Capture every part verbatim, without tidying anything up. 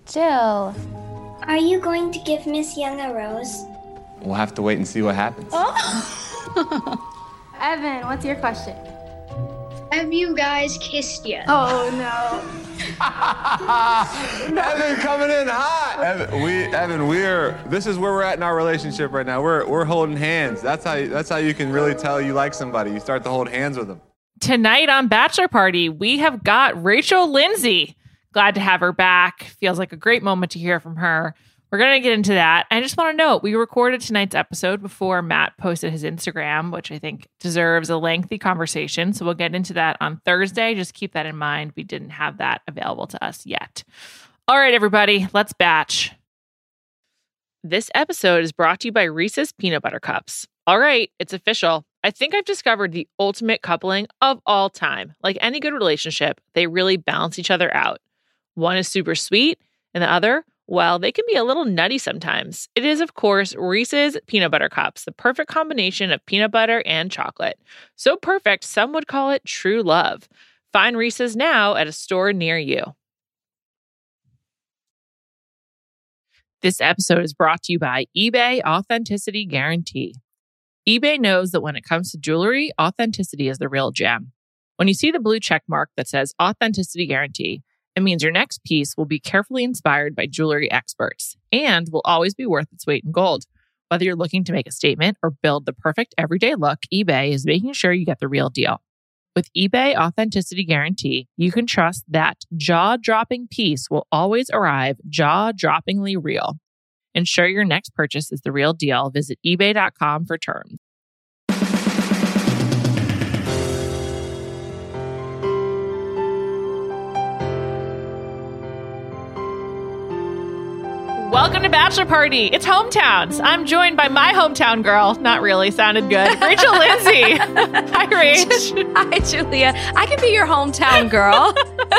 Jill. Are you going to give Miss Young a rose? We'll have to wait and see what happens. Oh. Evan, what's your question? Have you guys kissed yet? Oh, no. Evan coming in hot. Evan, we, Evan, we're. This is where we're at in our relationship right now. We're we're holding hands. That's how. You, that's how you can really tell you like somebody. You start to hold hands with them. Tonight on Bachelor Party, we have got Rachel Lindsay. Glad to have her back. Feels like a great moment to hear from her. We're going to get into that. I just want to note, we recorded tonight's episode before Matt posted his Instagram, which I think deserves a lengthy conversation. So we'll get into that on Thursday. Just keep that in mind. We didn't have that available to us yet. All right, everybody, let's batch. This episode is brought to you by Reese's Peanut Butter Cups. All right, it's official. I think I've discovered the ultimate coupling of all time. Like any good relationship, they really balance each other out. One is super sweet, and the other, well, they can be a little nutty sometimes. It is, of course, Reese's Peanut Butter Cups, the perfect combination of peanut butter and chocolate. So perfect, some would call it true love. Find Reese's now at a store near you. This episode is brought to you by eBay Authenticity Guarantee. eBay knows that when it comes to jewelry, authenticity is the real gem. When you see the blue check mark that says Authenticity Guarantee, it means your next piece will be carefully inspired by jewelry experts and will always be worth its weight in gold. Whether you're looking to make a statement or build the perfect everyday look, eBay is making sure you get the real deal. With eBay Authenticity Guarantee, you can trust that jaw-dropping piece will always arrive jaw-droppingly real. Ensure your next purchase is the real deal. Visit ebay dot com for terms. Welcome to Bachelor Party. It's hometowns. I'm joined by my hometown girl. Not really. Sounded good. Rachel Lindsay. Hi, Rach. Hi, Julia. I can be your hometown girl.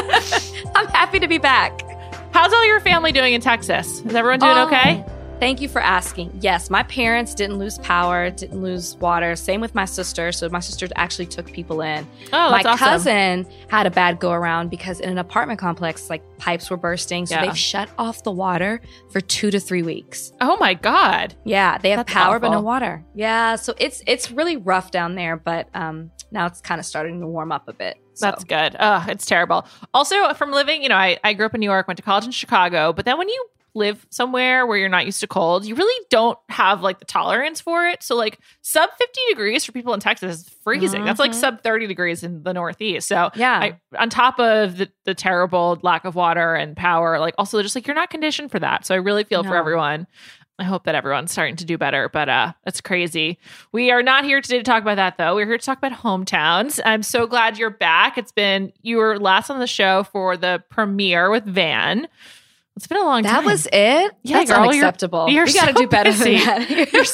I'm happy to be back. How's all your family doing in Texas? Is everyone doing oh, okay? Thank you for asking. Yes, my parents didn't lose power, didn't lose water. Same with my sister. So my sister actually took people in. Oh, my that's awesome. cousin had a bad go around because in an apartment complex, like pipes were bursting. So Yeah. they've shut off the water for two to three weeks. Oh my God. Yeah, they have That's power but no awful. water. Yeah, so it's it's really rough down there, but um, now it's kind of starting to warm up a bit. So. That's good. Ugh, it's terrible. Also, from living, you know, I, I grew up in New York, went to college in Chicago, but then when you live somewhere where you're not used to cold, you really don't have like the tolerance for it. So like sub fifty degrees for people in Texas is freezing. Mm-hmm. That's like sub thirty degrees in the Northeast. So Yeah. I, on top of the, the terrible lack of water and power, like also just like you're not conditioned for that. So I really feel for No. everyone. I hope that everyone's starting to do better, but uh, it's crazy. We are not here today to talk about that, though. We're here to talk about hometowns. I'm so glad you're back. It's been, you were last on the show for the premiere with Van. It's been a long That time. was it? Yeah, That's girl, you're- unacceptable. you're we got to so do better busy. than that. You're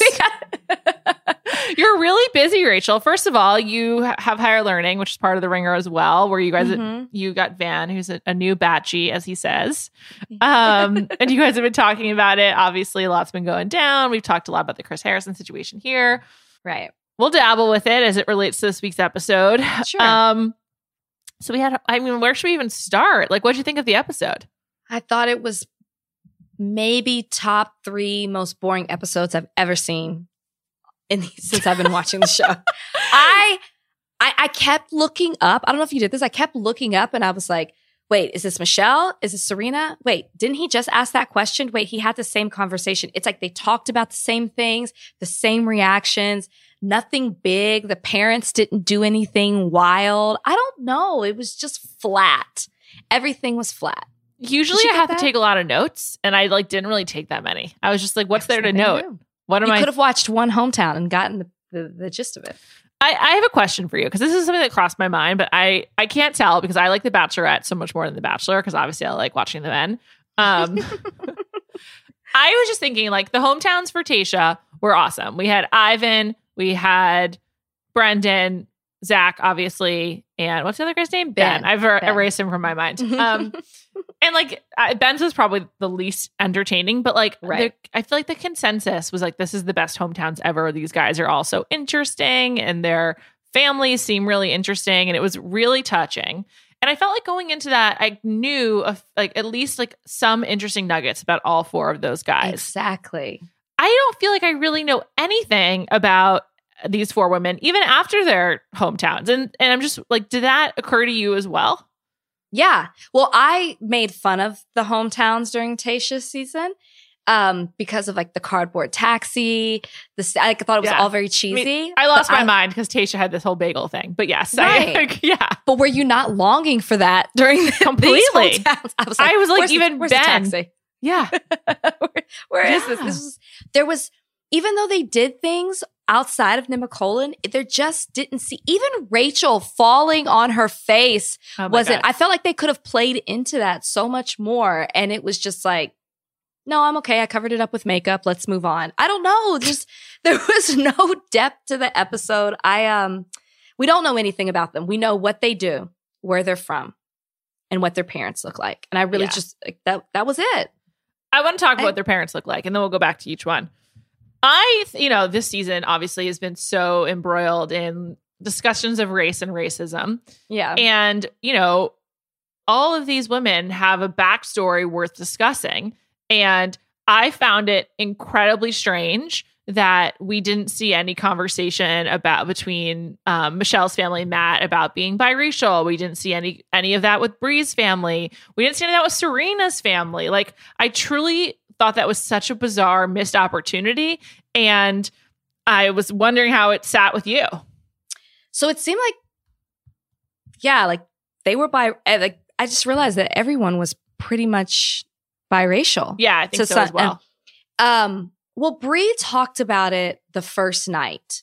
so- You're really busy, Rachel. First of all, you ha- have Higher Learning, which is part of the Ringer as well, where you guys, Mhm. you got Van, who's a, a new batchy, as he says. Um, and you guys have been talking about it. Obviously, a lot's been going down. We've talked a lot about the Chris Harrison situation here. Right. We'll dabble with it as it relates to this week's episode. Sure. Um, so we had, I mean, where should we even start? Like, what'd you think of the episode? I thought it was maybe top three most boring episodes I've ever seen in the, since I've been watching the show. I, I I kept looking up. I don't know if you did this. I kept looking up and I was like, wait, is this Michelle? Is this Serena? Wait, didn't he just ask that question? Wait, he had the same conversation. It's like they talked about the same things, the same reactions, nothing big. The parents didn't do anything wild. I don't know. It was just flat. Everything was flat. Usually you I get have that? to take a lot of notes, and I like didn't really take that many. I was just like, what's there to Nothing note? new. What am You I? could have watched one hometown and gotten the, the, the gist of it. I, I have a question for you, because this is something that crossed my mind, but I, I can't tell because I like The Bachelorette so much more than The Bachelor, because obviously I like watching the men. Um, I was just thinking, like, the hometowns for Tayshia were awesome. We had Ivan, we had Brendan, Zach, obviously, and what's the other guy's name? Ben. Ben. I've er- Ben. erased him from my mind. Um, and like uh, Ben's was probably the least entertaining, but like Right. the, I feel like the consensus was like, this is the best hometowns ever. These guys are all so interesting and their families seem really interesting. And it was really touching. And I felt like going into that, I knew of, like at least like some interesting nuggets about all four of those guys. Exactly. I don't feel like I really know anything about these four women, even after their hometowns. And and I'm just like, did that occur to you as well? Yeah. Well, I made fun of the hometowns during Tayshia's season um, because of like the cardboard taxi. The I thought it was Yeah. all very cheesy. I, mean, I lost but my I- mind because Tayshia had this whole bagel thing. But yes, Right. I, like, yeah. But were you not longing for that during the, Completely. these hometowns? I was like, I was like, where's the- even where's the Ben. taxi? Yeah. where where is this? Yeah. This was there was even though they did things outside of Nemacolin, there just didn't see even Rachel falling on her face Oh my wasn't. God. I felt like they could have played into that so much more, and it was just like, no, I'm okay. I covered it up with makeup. Let's move on. I don't know. Just there was no depth to the episode. I um, we don't know anything about them. We know what they do, where they're from, and what their parents look like, and I really Yeah. just like, that. That was it. I want to talk about I- what their parents look like, and then we'll go back to each one. I, you know, this season obviously has been so embroiled in discussions of race and racism. Yeah. And, you know, all of these women have a backstory worth discussing. And I found it incredibly strange that we didn't see any conversation about between um, Michelle's family and Matt about being biracial. We didn't see any any of that with Bree's family. We didn't see any of that with Serena's family. Like, I truly thought that was such a bizarre missed opportunity. And I was wondering how it sat with you. So it seemed like, yeah, like they were bi. eh, Like I just realized that everyone was pretty much biracial. Yeah, I think To so some- as well. Um. Well, Bree talked about it the first night,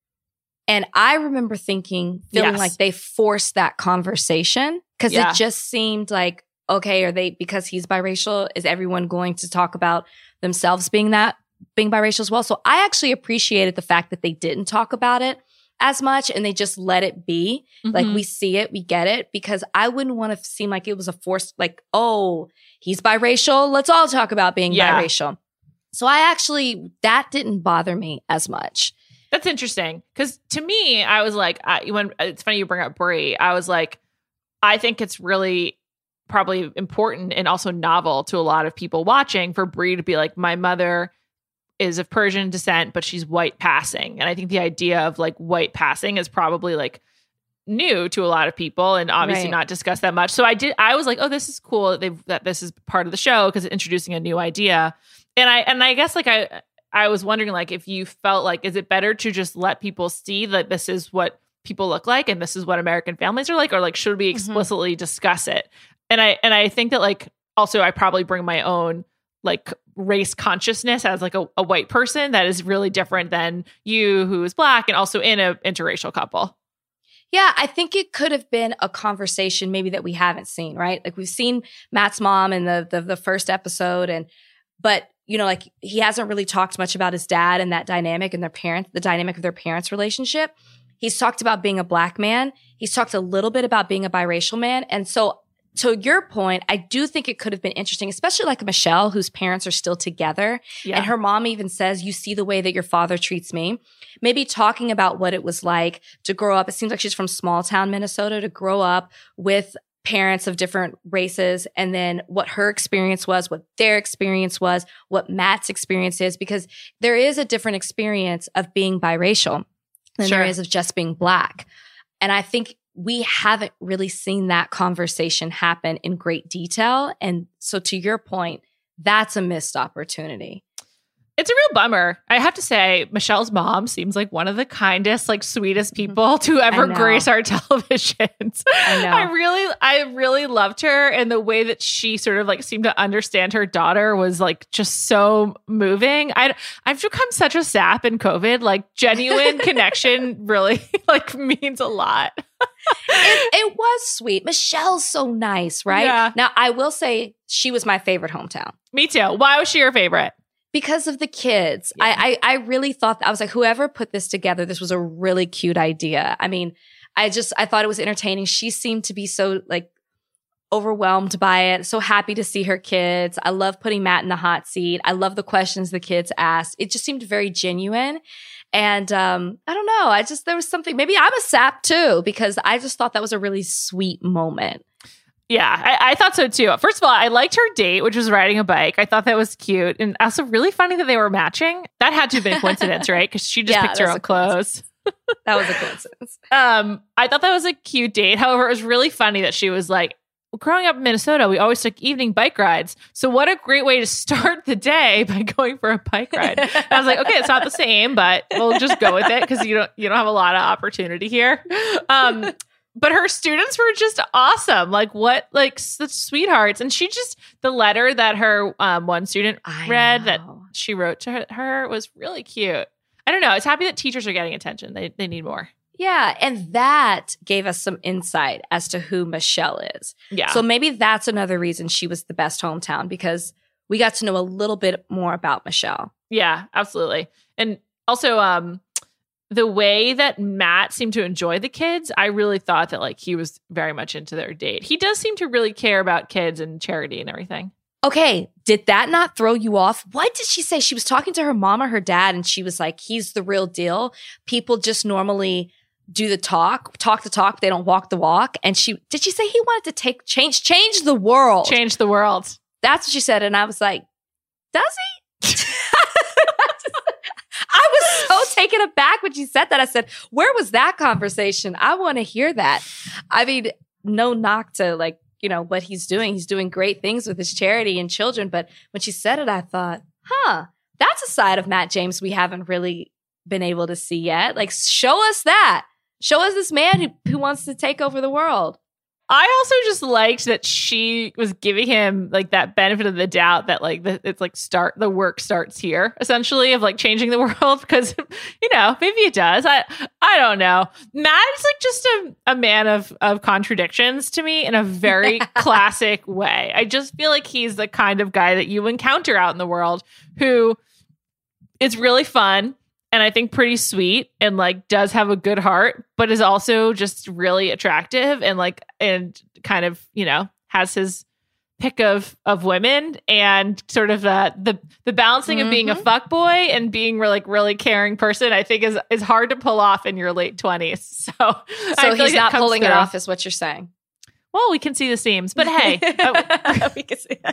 and I remember thinking, feeling Yes. like they forced that conversation because Yeah. it just seemed like, okay, are they because he's biracial? Is everyone going to talk about themselves being that being biracial as well? So I actually appreciated the fact that they didn't talk about it as much and they just let it be. Like Mhm. we see it, we get it, because I wouldn't want to seem like it was a force, like, oh, he's biracial. Let's all talk about being Yeah. biracial. So I actually, that didn't bother me as much. That's interesting because to me, I was like, I, when it's funny you bring up Brie, I was like, I think it's really probably important and also novel to a lot of people watching for Brie to be like, my mother is of Persian descent, but she's white passing. And I think the idea of like white passing is probably like new to a lot of people and obviously Right. not discussed that much. So I did, I was like, oh, this is cool that, they've, that this is part of the show because it's introducing a new idea. And I, and I guess like I, I was wondering like if you felt like, is it better to just let people see that this is what people look like and this is what American families are like, or like, should we explicitly discuss it? And I, and I think that like, also I probably bring my own like race consciousness as like a, a white person that is really different than you who is Black and also in a interracial couple. Yeah, I think it could have been a conversation maybe that we haven't seen, right? Like we've seen Matt's mom in the, the the first episode, and but you know, like he hasn't really talked much about his dad and that dynamic and their parents, the dynamic of their parents' relationship. He's talked about being a Black man. He's talked a little bit about being a biracial man. And so to your point, I do think it could have been interesting, especially like Michelle, whose parents are still together. Yeah. And her mom even says, you see the way that your father treats me. Maybe talking about what it was like to grow up. It seems like she's from small town Minnesota, to grow up with parents of different races, and then what her experience was, what their experience was, what Matt's experience is, because there is a different experience of being biracial than Sure. there is of just being Black. And I think we haven't really seen that conversation happen in great detail. And so to your point, that's a missed opportunity. It's a real bummer. I have to say, Michelle's mom seems like one of the kindest, like sweetest people to ever know. grace our televisions. I know. I really, I really loved her, and the way that she sort of like seemed to understand her daughter was like just so moving. I, I've become such a sap in COVID. Like genuine connection really like means a lot. it, it was sweet. Michelle's so nice, right? Yeah. Now, I will say she was my favorite hometown. Me too. Why was she your favorite? Because of the kids. Yeah. I, I I really thought that, I was like, whoever put this together, this was a really cute idea. I mean, I just, I thought it was entertaining. She seemed to be so like overwhelmed by it. So happy to see her kids. I love putting Matt in the hot seat. I love the questions the kids asked. It just seemed very genuine. And um, I don't know. I just, there was something, maybe I'm a sap too, because I just thought that was a really sweet moment. Yeah, I, I thought so too. First of all, I liked her date, which was riding a bike. I thought that was cute. And also really funny that they were matching. That had to have been a coincidence, right? Because she just Yeah, picked her that's own a coincidence. clothes. That was a coincidence. Um, I thought that was a cute date. However, it was really funny that she was like, growing up in Minnesota, we always took evening bike rides. So what a great way to start the day by going for a bike ride. And I was like, okay, it's not the same, but we'll just go with it because you don't you don't have a lot of opportunity here. Um, but her students were just awesome. Like what, like such sweethearts. And she just, the letter that her um, one student I read know. that she wrote to her, her was really cute. I don't know. It's happy that teachers are getting attention. They they need more. Yeah, and that gave us some insight as to who Michelle is. Yeah. So maybe that's another reason she was the best hometown, because we got to know a little bit more about Michelle. Yeah, absolutely. And also, um, the way that Matt seemed to enjoy the kids, I really thought that like he was very much into their date. He does seem to really care about kids and charity and everything. Okay, did that not throw you off? What did she say? She was talking to her mom or her dad, and she was like, he's the real deal. People just normally do the talk, talk the talk, they don't walk the walk. And she, did she say he wanted to take, change, change the world? Change the world. That's what she said. And I was like, does he? I was so taken aback when she said that. I said, where was that conversation? I want to hear that. I mean, no knock to like, you know, what he's doing. He's doing great things with his charity and children. But when she said it, I thought, huh, that's a side of Matt James we haven't really been able to see yet. Like, show us that. Show us this man who, who wants to take over the world. I also just liked that she was giving him like that benefit of the doubt that like the, it's like start the work starts here essentially of like changing the world because you know maybe it does. I I don't know. Matt is like just a, a man of of contradictions to me in a very classic way. I just feel like he's the kind of guy that you encounter out in the world who is really fun. And I think pretty sweet and like does have a good heart, but is also just really attractive and like and kind of, you know, has his pick of of women and sort of uh, the the balancing mm-hmm. of being a fuckboy and being really, like really caring person. I think is is hard to pull off in your late twenties. So, so I he's like not pulling through. it off, is what you're saying. Well, we can see the seams, but hey, we can see.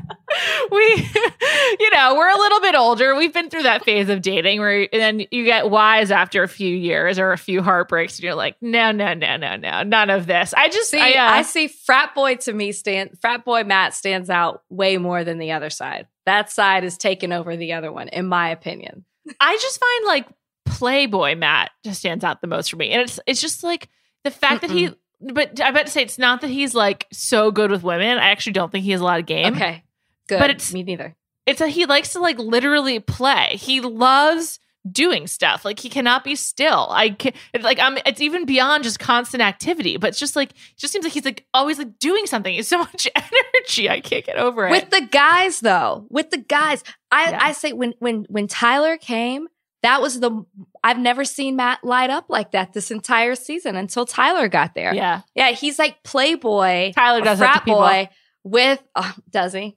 we, you know, we're a little bit older. We've been through that phase of dating where and then you get wise after a few years or a few heartbreaks, and you're like, no, no, no, no, no, none of this. I just see. I, uh, I see frat boy to me stand. Frat boy Matt stands out way more than the other side. That side is taking over the other one, in my opinion. I just find like Playboy Matt just stands out the most for me, and it's it's just like the fact Mm-mm. that he. But I bet to say it's not that he's like so good with women. I actually don't think he has a lot of game. Okay, good. But it's me neither. It's a he likes to like literally play. He loves doing stuff. Like he cannot be still. I can it's like I'm. It's even beyond just constant activity. But it's just like it just seems like he's like always like doing something. He's so much energy. I can't get over it. With the guys though, with the guys, I Yeah. I say when when when Tyler came. That was the, I've never seen Matt light up like that this entire season until Tyler got there. Yeah. Yeah. He's like Playboy. Tyler a does that to frat people. boy with, oh, does he?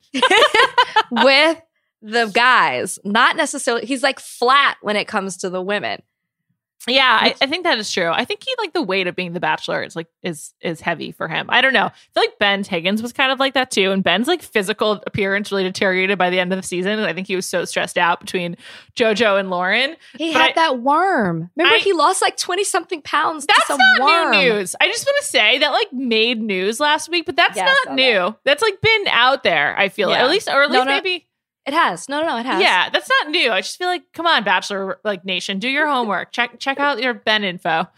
with the guys. Not necessarily, he's like flat when it comes to the women. Yeah, I, I think that is true. I think he like the weight of being the Bachelor is like is is heavy for him. I don't know. I feel like Ben Higgins was kind of like that too, and Ben's like physical appearance really deteriorated by the end of the season. I think he was so stressed out between JoJo and Lauren. He But had I- that worm. Remember, I- he lost like twenty something pounds. That's to some not worm. new news. I just want to say that like made news last week, but that's Yeah, I saw not new. that. That's like been out there. I feel like. Yeah. At least, or at No, least no. maybe. It has. No, no, no, it has. Yeah, that's not new. I just feel like, come on, Bachelor like Nation, do your homework. check check out your Ben info. Um,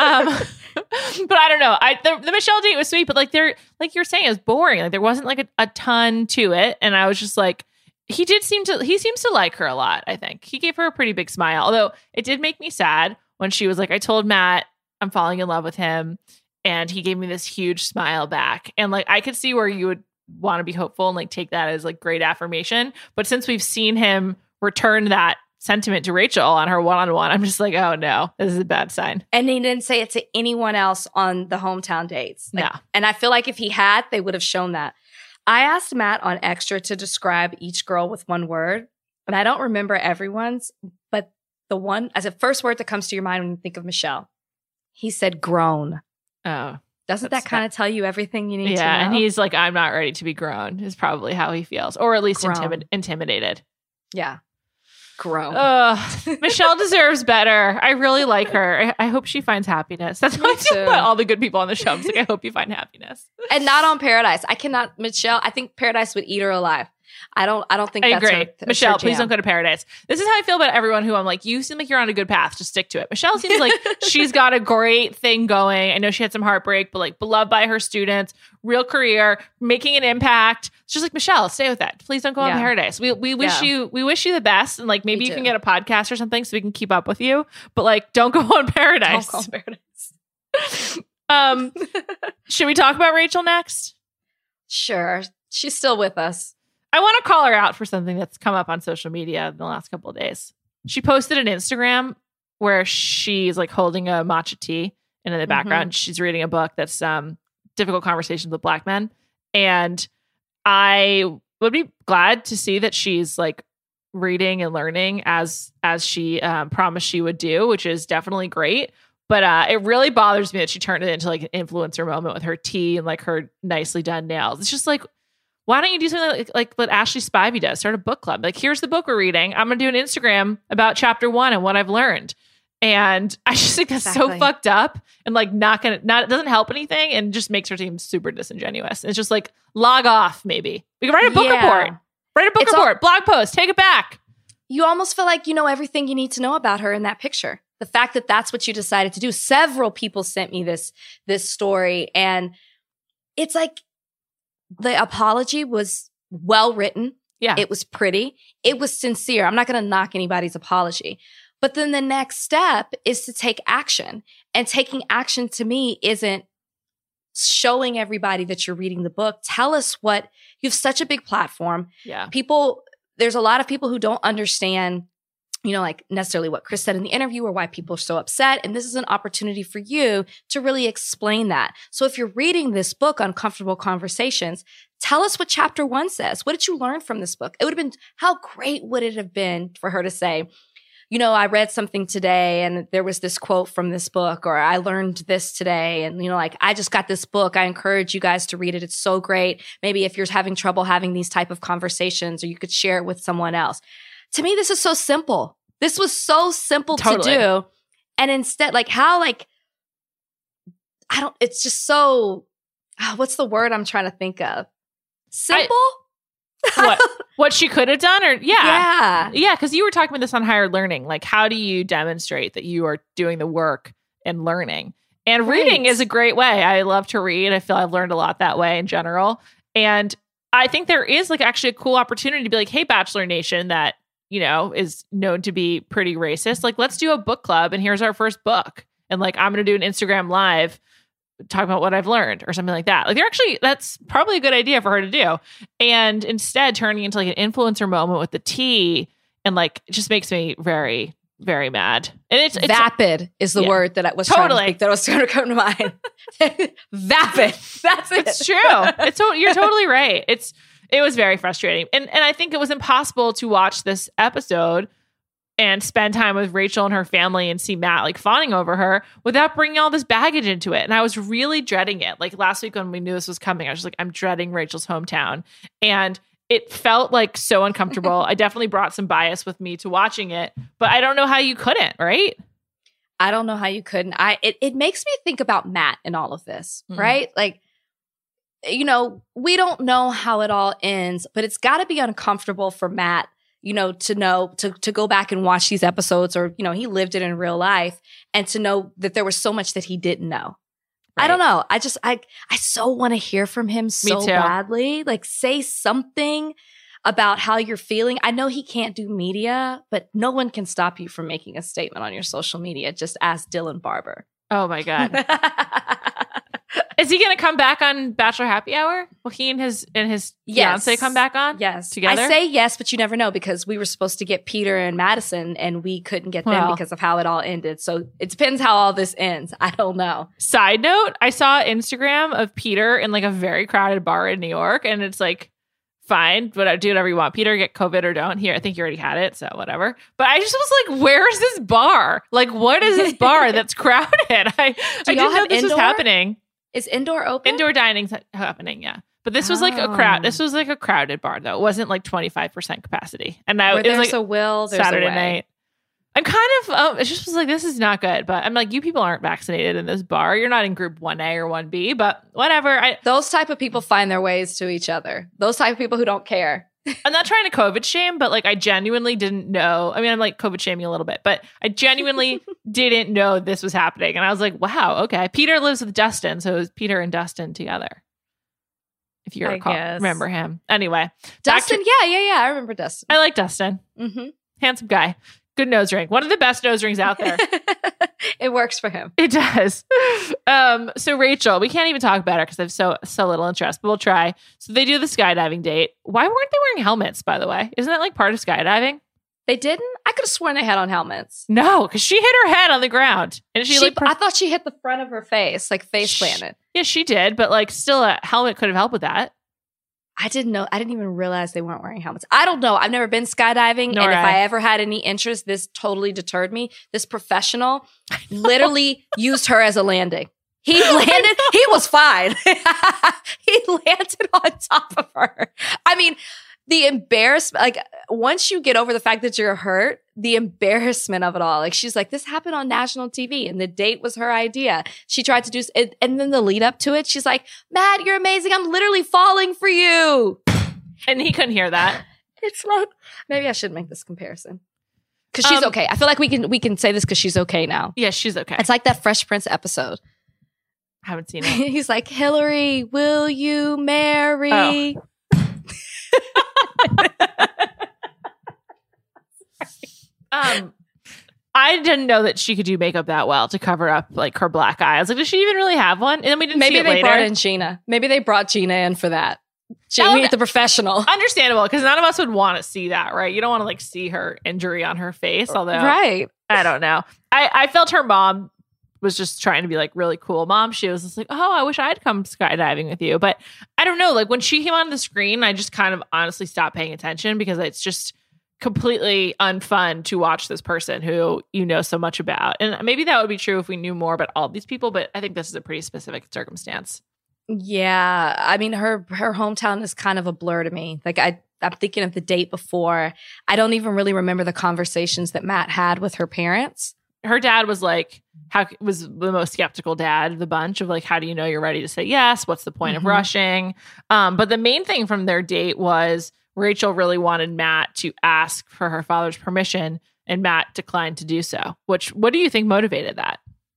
but I don't know. I the, the Michelle date was sweet, but like they're like you're saying, it was boring. Like there wasn't like a, a ton to it, and I was just like, he did seem to he seems to like her a lot. I think he gave her a pretty big smile, although it did make me sad when she was like, I told Matt I'm falling in love with him, and he gave me this huge smile back, and like I could see where you would want to be hopeful and like take that as like great affirmation. But since we've seen him return that sentiment to Rachel on her one-on-one, I'm just like, oh no, this is a bad sign. And he didn't say it to anyone else on the hometown dates. Like, No. And I feel like if he had, they would have shown that. I asked Matt on Extra to describe each girl with one word, and I don't remember everyone's, but the one, as a first word that comes to your mind when you think of Michelle, he said grown. Oh, Doesn't That's that kind of tell you everything you need to know? Yeah, and he's like, I'm not ready to be grown, is probably how he feels. Or at least Grown. intimi- intimidated. Yeah. Grown. Ugh, Michelle deserves better. I really like her. I, I hope she finds happiness. That's Me what I do too. about all the good people on the show. I'm like, I hope you find happiness. And not on Paradise. I cannot, Michelle, I think Paradise would eat her alive. I don't I don't think I that's agree. her, that's Michelle, her please jam. don't go to Paradise. This is how I feel about everyone who I'm like, you seem like you're on a good path. Just stick to it. Michelle seems like she's got a great thing going. I know she had some heartbreak, but like beloved by her students, real career, making an impact. It's just like, Michelle, stay with that. Please don't go Yeah. on Paradise. We we wish Yeah. you we wish you the best. And like maybe Me you can too. get a podcast or something so we can keep up with you. But like don't go on Paradise. Don't go on Paradise. Um should we talk about Rachel next? Sure. She's still with us. I want to call her out for something that's come up on social media in the last couple of days. She posted an Instagram where she's like holding a matcha tea, and in the background, she's reading a book that's um, Difficult Conversations with Black Men. And I would be glad to see that she's like reading and learning as as she um, promised she would do, which is definitely great. But uh, it really bothers me that she turned it into like an influencer moment with her tea and like her nicely done nails. It's just like, why don't you do something like, like what Ashley Spivey does? Start a book club. Like, here's the book we're reading. I'm going to do an Instagram about chapter one and what I've learned. And I just think that's Exactly. so fucked up and like not going to, not, it doesn't help anything and just makes her team super disingenuous. It's just like log off maybe. We can write a book Yeah. report. Write a book It's all- report, blog post, take it back. You almost feel like you know everything you need to know about her in that picture. The fact that that's what you decided to do. Several people sent me this this story, and it's like the apology was well written. Yeah. It was pretty. It was sincere. I'm not going to knock anybody's apology. But then the next step is to take action. And taking action to me isn't showing everybody that you're reading the book. Tell us what you have such a big platform. yeah. People, there's a lot of people who don't understand, you know, like necessarily what Chris said in the interview or why people are so upset. And this is an opportunity for you to really explain that. So if you're reading this book, Uncomfortable Conversations, tell us what chapter one says. What did you learn from this book? It would have been, how great would it have been for her to say, you know, I read something today and there was this quote from this book, or I learned this today. And, you know, like, I just got this book. I encourage you guys to read it. It's so great. Maybe if you're having trouble having these type of conversations, or you could share it with someone else. To me, this is so simple. This was so simple Totally. to do. And instead, like, how, like, I don't, it's just so, oh, what's the word I'm trying to think of? Simple? What, what she could have done or yeah. Yeah. Yeah, because you were talking about this on Higher Learning. Like, how do you demonstrate that you are doing the work and learning? And Right. reading is a great way. I love to read. I feel I've learned a lot that way in general. And I think there is like actually a cool opportunity to be like, hey, Bachelor Nation, that, you know, is known to be pretty racist. Like, let's do a book club and here's our first book. And like, I'm going to do an Instagram live talking about what I've learned or something like that. Like, they're actually, that's probably a good idea for her to do. And instead turning into like an influencer moment with the tea, and like, it just makes me very, very mad. And it's, it's Vapid is the yeah. word that I was trying to Totally. think that was going to come to mind. Vapid. That's it. It's true. It's to- you're totally right. It's it was very frustrating, and and I think it was impossible to watch this episode and spend time with Rachel and her family and see Matt like fawning over her without bringing all this baggage into it. And I was really dreading it. Like last week when we knew this was coming, I was just like, I'm dreading Rachel's hometown, and it felt like so uncomfortable. I definitely brought some bias with me to watching it, but I don't know how you couldn't, right? I don't know how you couldn't. I it, it makes me think about Matt in all of this, Mhm. right? Like, you know, we don't know how it all ends, but it's got to be uncomfortable for Matt, you know, to know, to to go back and watch these episodes, or, you know, he lived it in real life, and to know that there was so much that he didn't know. I don't know. I just, I, I so want to hear from him so too. badly. Like, say something about how you're feeling. I know he can't do media, but no one can stop you from making a statement on your social media. Just ask Dylan Barber. Oh my God. Is he going to come back on Bachelor Happy Hour? Will he and his and his Yes. fiance come back on? Yes. Together? I say yes, but you never know, because we were supposed to get Peter and Madison and we couldn't get them Well. because of how it all ended. So it depends how all this ends. I don't know. Side note, I saw Instagram of Peter in like a very crowded bar in New York, and it's like, fine, but do whatever you want. Peter, get COVID or don't. Here, I think you already had it, so whatever. But I just was like, where's this bar? Like, what is this bar that's crowded? I, I y'all didn't know have this was indoor? happening. Is indoor open? Indoor dining's happening, yeah. But this was like a crowd. This was like a crowded bar, though. It wasn't like twenty-five percent capacity. And I, Where it was there's like a will, there's Saturday a way. night. I'm kind of, um, it just was like, this is not good. But I'm like, you people aren't vaccinated in this bar. You're not in group one A or one B, but whatever. I, Those type of people find their ways to each other. Those type of people who don't care. I'm not trying to COVID shame, but like I genuinely didn't know. I mean, I'm like COVID shaming a little bit, but I genuinely didn't know this was happening. And I was like, wow, okay. Peter lives with Dustin. So it was Peter and Dustin together. If you I recall, guess. remember him. Anyway. back Dustin, to- yeah, yeah, yeah. I remember Dustin. I like Dustin. Mm-hmm. Handsome guy. Good nose ring. One of the best nose rings out there. It works for him. It does. Um, so Rachel, we can't even talk about her because I have so so little interest, but we'll try. So they do the skydiving date. Why weren't they wearing helmets, by the way? Isn't that like part of skydiving? They didn't? I could have sworn they had on helmets. No, because she hit her head on the ground. And she, She, like, per- I thought she hit the front of her face, like face Shh. planted. yeah, she did, but like still a helmet could have helped with that. I didn't know. I didn't even realize they weren't wearing helmets. I don't know. I've never been skydiving. Nor and if I. I ever had any interest, this totally deterred me. This professional literally used her as a landing. He landed. He was fine. He landed on top of her. I mean, the embarrassment, like once you get over the fact that you're hurt, the embarrassment of it all. Like she's like, this happened on national T V and the date was her idea. She tried to do, and, and then the lead up to it, she's like, Matt, you're amazing. I'm literally falling for you. And he couldn't hear that. It's like, maybe I should make this comparison. Cause she's Um, okay. I feel like we can, we can say this cause she's okay now. Yeah, she's okay. It's like that Fresh Prince episode. Haven't seen it. He's like, Hillary, will you marry? Oh. Um, I didn't know that she could do makeup that well to cover up like her black eye. I was like, does she even really have one? And then we didn't Maybe see it they later. brought in Gina. Maybe they brought Gina in for that. Jamie, would- the professional. Understandable, because none of us would want to see that, right? You don't want to like see her injury on her face. Although, Right. I don't know. I, I felt her mom was just trying to be like really cool mom. She was just like, oh, I wish I'd come skydiving with you. But I don't know. Like when she came on the screen, I just kind of honestly stopped paying attention because it's just completely unfun to watch this person who you know so much about. And maybe that would be true if we knew more about all these people, but I think this is a pretty specific circumstance. Yeah. I mean, her her hometown is kind of a blur to me. Like I I'm thinking of the date before. I don't even really remember the conversations that Matt had with her parents. Her dad was like, how was the most skeptical dad of the bunch of like, how do you know you're ready to say yes? What's the point Mm-hmm. of rushing? Um, but the main thing from their date was Rachel really wanted Matt to ask for her father's permission and Matt declined to do so. Which, what do you think motivated that?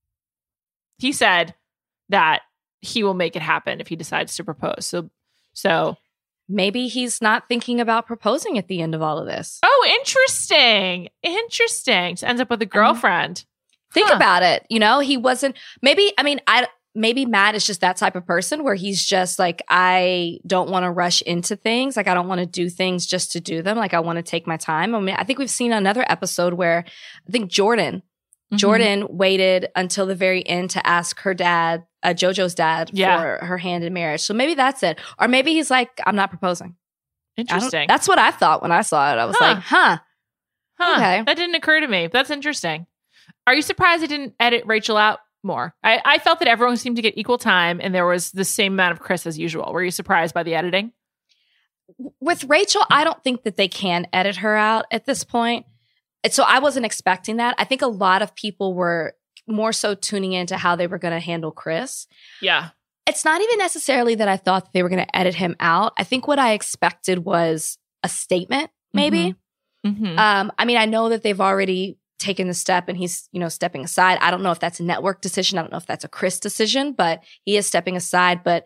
He said that he will make it happen if he decides to propose. So, so. Maybe he's not thinking about proposing at the end of all of this. Oh, interesting. Interesting. So ends up with a girlfriend. Think Huh. about it. You know, he wasn't, maybe, I mean, I, maybe Matt is just that type of person where he's just like, I don't want to rush into things. Like, I don't want to do things just to do them. Like, I want to take my time. I mean, I think we've seen another episode where I think Jordan, Mhm. Jordan waited until the very end to ask her dad, uh, JoJo's dad, Yeah. for her hand in marriage. So maybe that's it. Or maybe he's like, I'm not proposing. I don't- Interesting. That's what I thought when I saw it. I was Huh. like, huh. Huh, Okay. That didn't occur to me. That's interesting. Are you surprised it didn't edit Rachel out more? I, I felt that everyone seemed to get equal time and there was the same amount of Chris as usual. Were you surprised by the editing? With Rachel, I don't think that they can edit her out at this point. And so I wasn't expecting that. I think a lot of people were more so tuning into how they were going to handle Chris. Yeah. It's not even necessarily that I thought that they were going to edit him out. I think what I expected was a statement, maybe. Mm-hmm. Um, I mean, I know that they've already taken the step and he's, you know, stepping aside. I don't know if that's a network decision. I don't know if that's a Chris decision, but he is stepping aside. But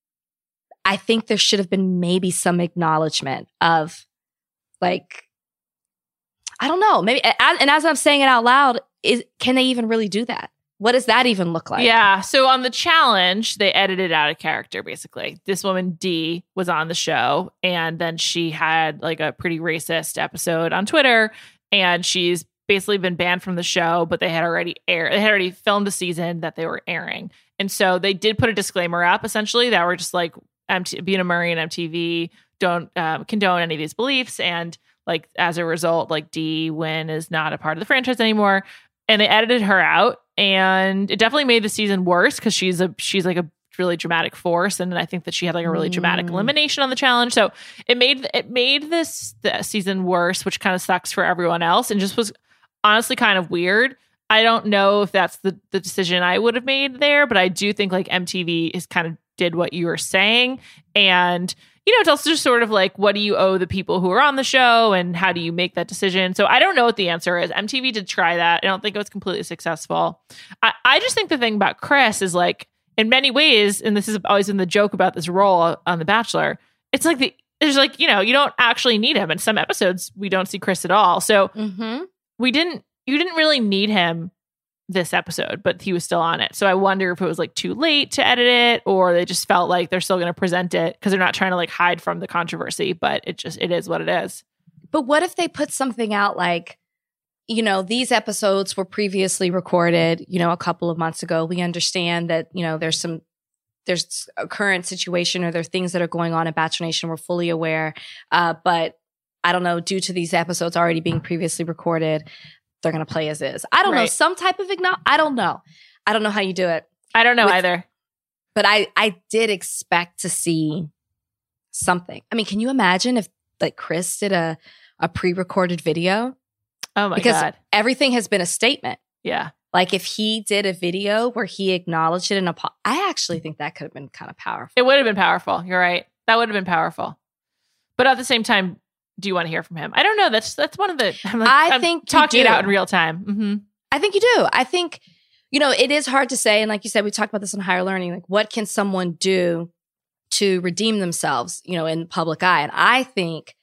I think there should have been maybe some acknowledgement of like, I don't know, maybe. And as I'm saying it out loud, is can they even really do that? What does that even look like? Yeah. So on the challenge, they edited out a character, basically. This woman, Dee, was on the show, and then she had like a pretty racist episode on Twitter, and she's basically been banned from the show, but they had already aired, they had already filmed the season that they were airing. And so they did put a disclaimer up, essentially, that were just like, M T- Bina Murray and M T V don't um, condone any of these beliefs. And like, as a result, like Dee Wynn is not a part of the franchise anymore. And they edited her out, and it definitely made the season worse because she's a she's like a really dramatic force. And I think that she had like a really dramatic Mm. elimination on the challenge. So it made it made this, this season worse, which kind of sucks for everyone else and just was honestly kind of weird. I don't know if that's the, the decision I would have made there, but I do think like M T V is kind of did what you were saying. And, you know, it's also just sort of like, what do you owe the people who are on the show and how do you make that decision? So I don't know what the answer is. M T V did try that. I don't think it was completely successful. I, I just think the thing about Chris is like, in many ways, and this has always been the joke about this role on The Bachelor, it's like the, there's like, you know, you don't actually need him. In some episodes, we don't see Chris at all. So Mm-hmm. we didn't, you didn't really need him this episode, but he was still on it. So I wonder if it was like too late to edit it, or they just felt like they're still going to present it because they're not trying to like hide from the controversy, but it just, it is what it is. But what if they put something out like, you know, these episodes were previously recorded, you know, a couple of months ago. We understand that, you know, there's some, there's a current situation or there are things that are going on in Bachelor Nation. We're fully aware. Uh, but I don't know, due to these episodes already being previously recorded, they're going to play as is. I don't know. Right. Some type of acknowledge. I don't know. I don't know how you do it. I don't know With- either. But I, I did expect to see something. I mean, can you imagine if like Chris did a, a pre-recorded video? Oh my Because God. everything has been a statement. Yeah. Like if he did a video where he acknowledged it and apo- I actually think that could have been kind of powerful. It would have been powerful. You're right. That would have been powerful. But at the same time, do you want to hear from him? I don't know. That's that's one of the. I'm like, I I'm think you talking it do. out in real time. Mm-hmm. I think you do. I think, you know, it is hard to say. And like you said, we talked about this in Higher Learning. Like, what can someone do to redeem themselves, you know, in the public eye? And I think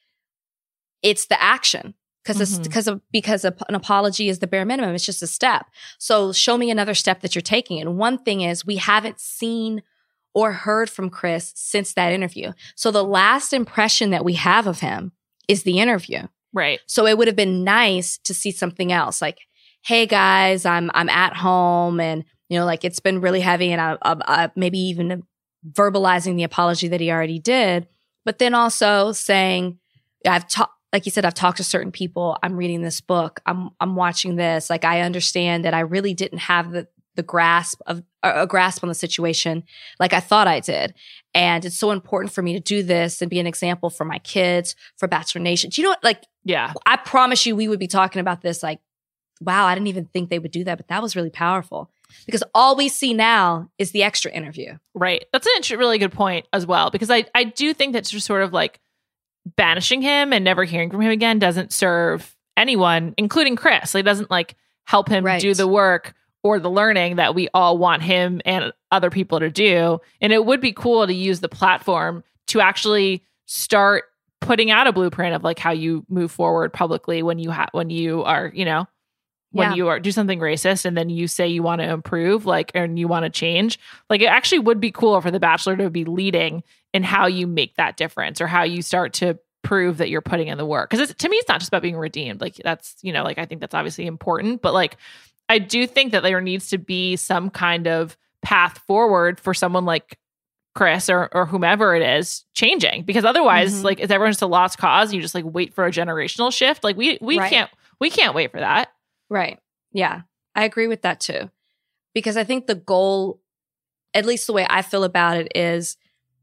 it's the action. Because it's Mhm. because of because of, an apology is the bare minimum. It's just a step. So show me another step that you're taking. And one thing is we haven't seen or heard from Chris since that interview. So the last impression that we have of him is the interview. Right. So it would have been nice to see something else, like, "Hey guys, I'm I'm at home, and you know, like it's been really heavy, and I, I, I maybe even verbalizing the apology that he already did, but then also saying, I've talked." Like you said, I've talked to certain people. I'm reading this book. I'm I'm watching this. Like I understand that I really didn't have the the grasp of a grasp on the situation like I thought I did, and it's so important for me to do this and be an example for my kids, for Bachelor Nation. Do you know what? Like Yeah. I promise you, we would be talking about this. Like, wow, I didn't even think they would do that, but that was really powerful because all we see now is the extra interview. Right. That's a int- really good point as well, because I I do think that's just sort of like banishing him and never hearing from him again doesn't serve anyone, including Chris. It doesn't like help him Right. do the work or the learning that we all want him and other people to do. And it would be cool to use the platform to actually start putting out a blueprint of like how you move forward publicly when you have when you are, you know, when Yeah. you are do something racist and then you say you want to improve, like, and you want to change. Like, it actually would be cool for The Bachelor to be leading in how you make that difference or how you start to prove that you're putting in the work. Because to me, it's not just about being redeemed. Like, that's, you know, like, I think that's obviously important, but like, I do think that there needs to be some kind of path forward for someone like Chris or or whomever it is changing, because otherwise, Mhm. like, is everyone just a lost cause? And you just like wait for a generational shift? Like, we we Right. can't we can't wait for that. Right. Yeah. I agree with that too. Because I think the goal, at least the way I feel about it, is,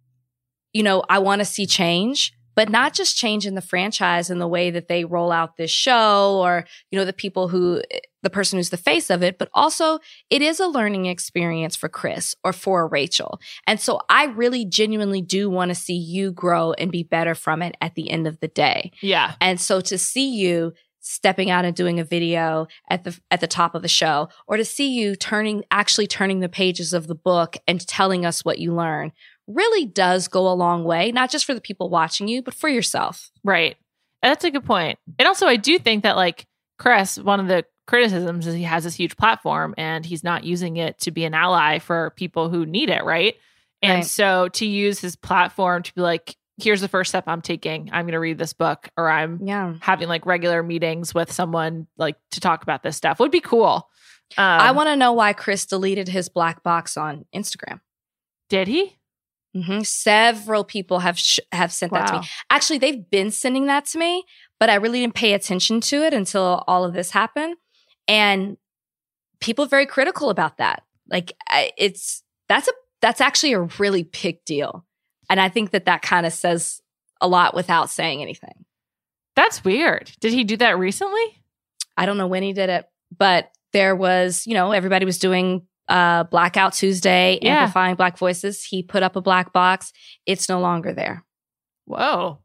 you know, I want to see change, but not just change in the franchise and the way that they roll out this show or, you know, the people who, the person who's the face of it, but also it is a learning experience for Chris or for Rachel. And so I really genuinely do want to see you grow and be better from it at the end of the day. Yeah. And so to see you stepping out and doing a video at the at the top of the show, or to see you turning actually turning the pages of the book and telling us what you learn, really does go a long way, not just for the people watching you, but for yourself. Right. And that's a good point. And also, I do think that, like, Chris, one of the criticisms is he has this huge platform and he's not using it to be an ally for people who need it, right? And Right. so to use his platform to be like, here's the first step I'm taking. I'm going to read this book, or I'm Yeah. having like regular meetings with someone like to talk about this stuff would be cool. Um, I want to know why Chris deleted his black box on Instagram. Did he? hmm Several people have sh- have sent that to Wow. me. Actually, they've been sending that to me, but I really didn't pay attention to it until all of this happened. And people are very critical about that. Like, I, it's that's a that's actually a really big deal. And I think that that kind of says a lot without saying anything. That's weird. Did he do that recently? I don't know when he did it, but there was, you know, everybody was doing uh, Blackout Tuesday, Yeah. amplifying Black voices. He put up a black box. It's no longer there. Whoa.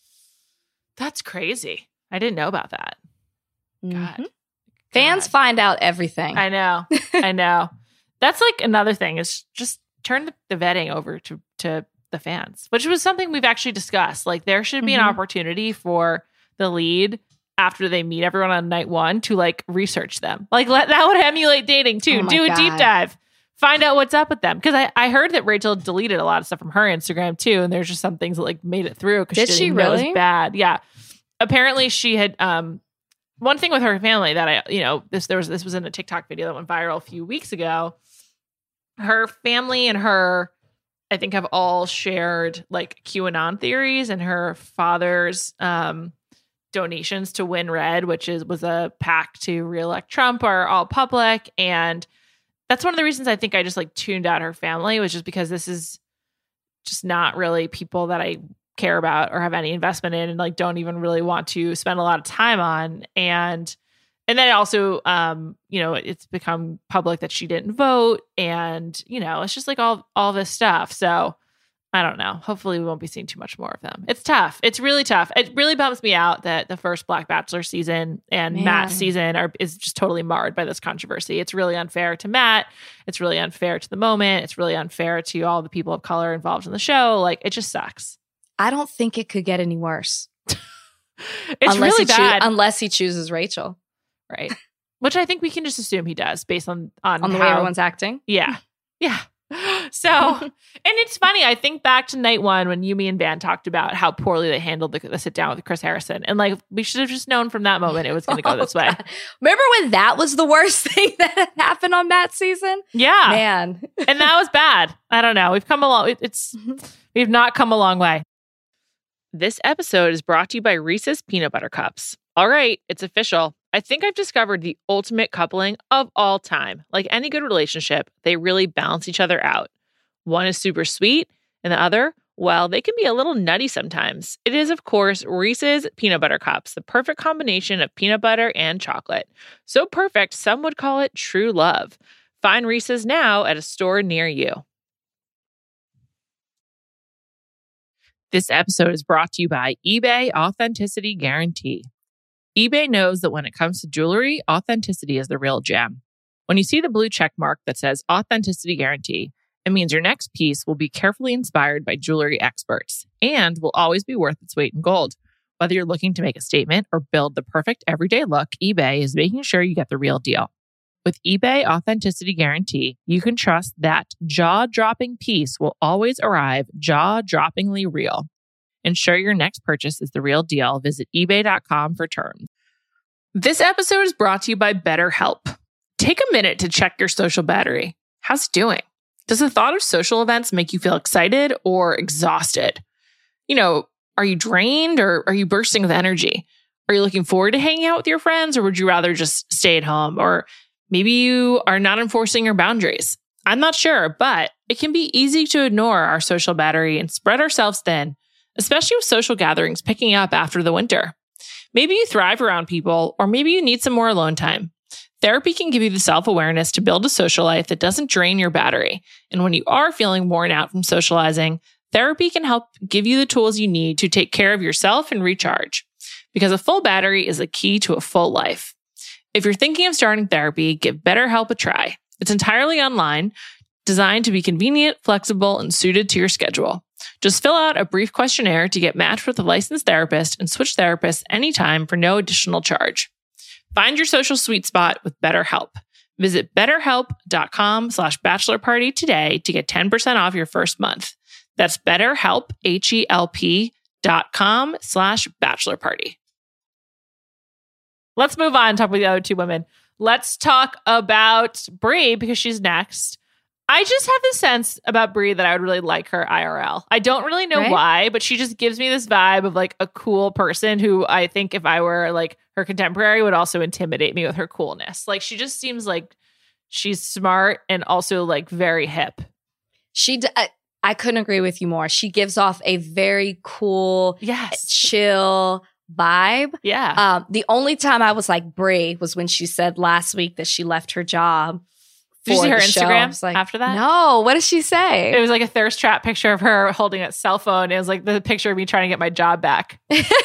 That's crazy. I didn't know about that. God. Mhm. Fans God. find out everything. I know. I know. That's like another thing is just turn the, the vetting over to, to the fans, which was something we've actually discussed. Like there should be Mhm. an opportunity for the lead after they meet everyone on night one to like research them. Like let that would emulate dating too. Oh my Do a deep God. dive. Find out what's up with them. Because I, I heard that Rachel deleted a lot of stuff from her Instagram too. And there's just some things that like made it through because Did she, she didn't know it really? was bad. Yeah. Apparently she had um one thing with her family that I, you know, this there was this was in a TikTok video that went viral a few weeks ago. Her family and her, I think, have all shared like QAnon theories, and her father's um, donations to Win Red, which is was a PAC to reelect Trump, are all public. And that's one of the reasons I think I just like tuned out her family, was just because this is just not really people that I care about or have any investment in, and like don't even really want to spend a lot of time on. And and then also, um, you know, it's become public that she didn't vote, and you know, it's just like all all this stuff. So I don't know. Hopefully, we won't be seeing too much more of them. It's tough. It's really tough. It really bums me out that the first Black Bachelor season and Man. Matt's season are is just totally marred by this controversy. It's really unfair to Matt. It's really unfair to the moment. It's really unfair to all the people of color involved in the show. Like, it just sucks. I don't think it could get any worse. It's unless really he choo- bad. unless he chooses Rachel Right. Which I think we can just assume he does based on on, on the how, way everyone's acting. Yeah. Yeah. So, and it's funny. I think back to night one when Yumi and Van talked about how poorly they handled the, the sit down with Chris Harrison. And like, we should have just known from that moment it was going to go this Oh, way. God. Remember when that was the worst thing that had happened on Matt's season? Yeah. Man. And that was bad. I don't know. We've come along. it- It's, we've not come a long way. This episode is brought to you by Reese's Peanut Butter Cups. All right, it's official. I think I've discovered the ultimate coupling of all time. Like any good relationship, they really balance each other out. One is super sweet, and the other, well, they can be a little nutty sometimes. It is, of course, Reese's Peanut Butter Cups, the perfect combination of peanut butter and chocolate. So perfect, some would call it true love. Find Reese's now at a store near you. This episode is brought to you by eBay Authenticity Guarantee. eBay knows that when it comes to jewelry, authenticity is the real gem. When you see the blue check mark that says Authenticity Guarantee, it means your next piece will be carefully inspired by jewelry experts and will always be worth its weight in gold. Whether you're looking to make a statement or build the perfect everyday look, eBay is making sure you get the real deal. With eBay Authenticity Guarantee, you can trust that jaw-dropping piece will always arrive jaw-droppingly real. Ensure your next purchase is the real deal. Visit ebay dot com for terms. This episode is brought to you by BetterHelp. Take a minute to check your social battery. How's it doing? Does the thought of social events make you feel excited or exhausted? You know, are you drained or are you bursting with energy? Are you looking forward to hanging out with your friends, or would you rather just stay at home? Or maybe you are not enforcing your boundaries. I'm not sure, but it can be easy to ignore our social battery and spread ourselves thin, especially with social gatherings picking up after the winter. Maybe you thrive around people, or maybe you need some more alone time. Therapy can give you the self-awareness to build a social life that doesn't drain your battery. And when you are feeling worn out from socializing, therapy can help give you the tools you need to take care of yourself and recharge. Because a full battery is the key to a full life. If you're thinking of starting therapy, give BetterHelp a try. It's entirely online, designed to be convenient, flexible, and suited to your schedule. Just fill out a brief questionnaire to get matched with a licensed therapist and switch therapists anytime for no additional charge. Find your social sweet spot with BetterHelp. Visit betterhelp.com slash bachelor party today to get ten percent off your first month. That's betterhelp, H-E-L-P dot com slash bachelor party. Let's move on and talk with the other two women. Let's talk about Brie because she's next. I just have this sense about Brie that I would really like her I R L. I don't really know Right? why, but she just gives me this vibe of like a cool person who I think if I were like her contemporary would also intimidate me with her coolness. Like she just seems like she's smart and also like very hip. She, d- I, I couldn't agree with you more. She gives off a very cool, Yes. chill vibe. Yeah. Um, the only time I was like Brie was when she said last week that she left her job. Did you for see her the show. I Instagram was like, after that? No. What did she say? It was like a thirst trap picture of her holding a cell phone. It was like the picture of me trying to get my job back.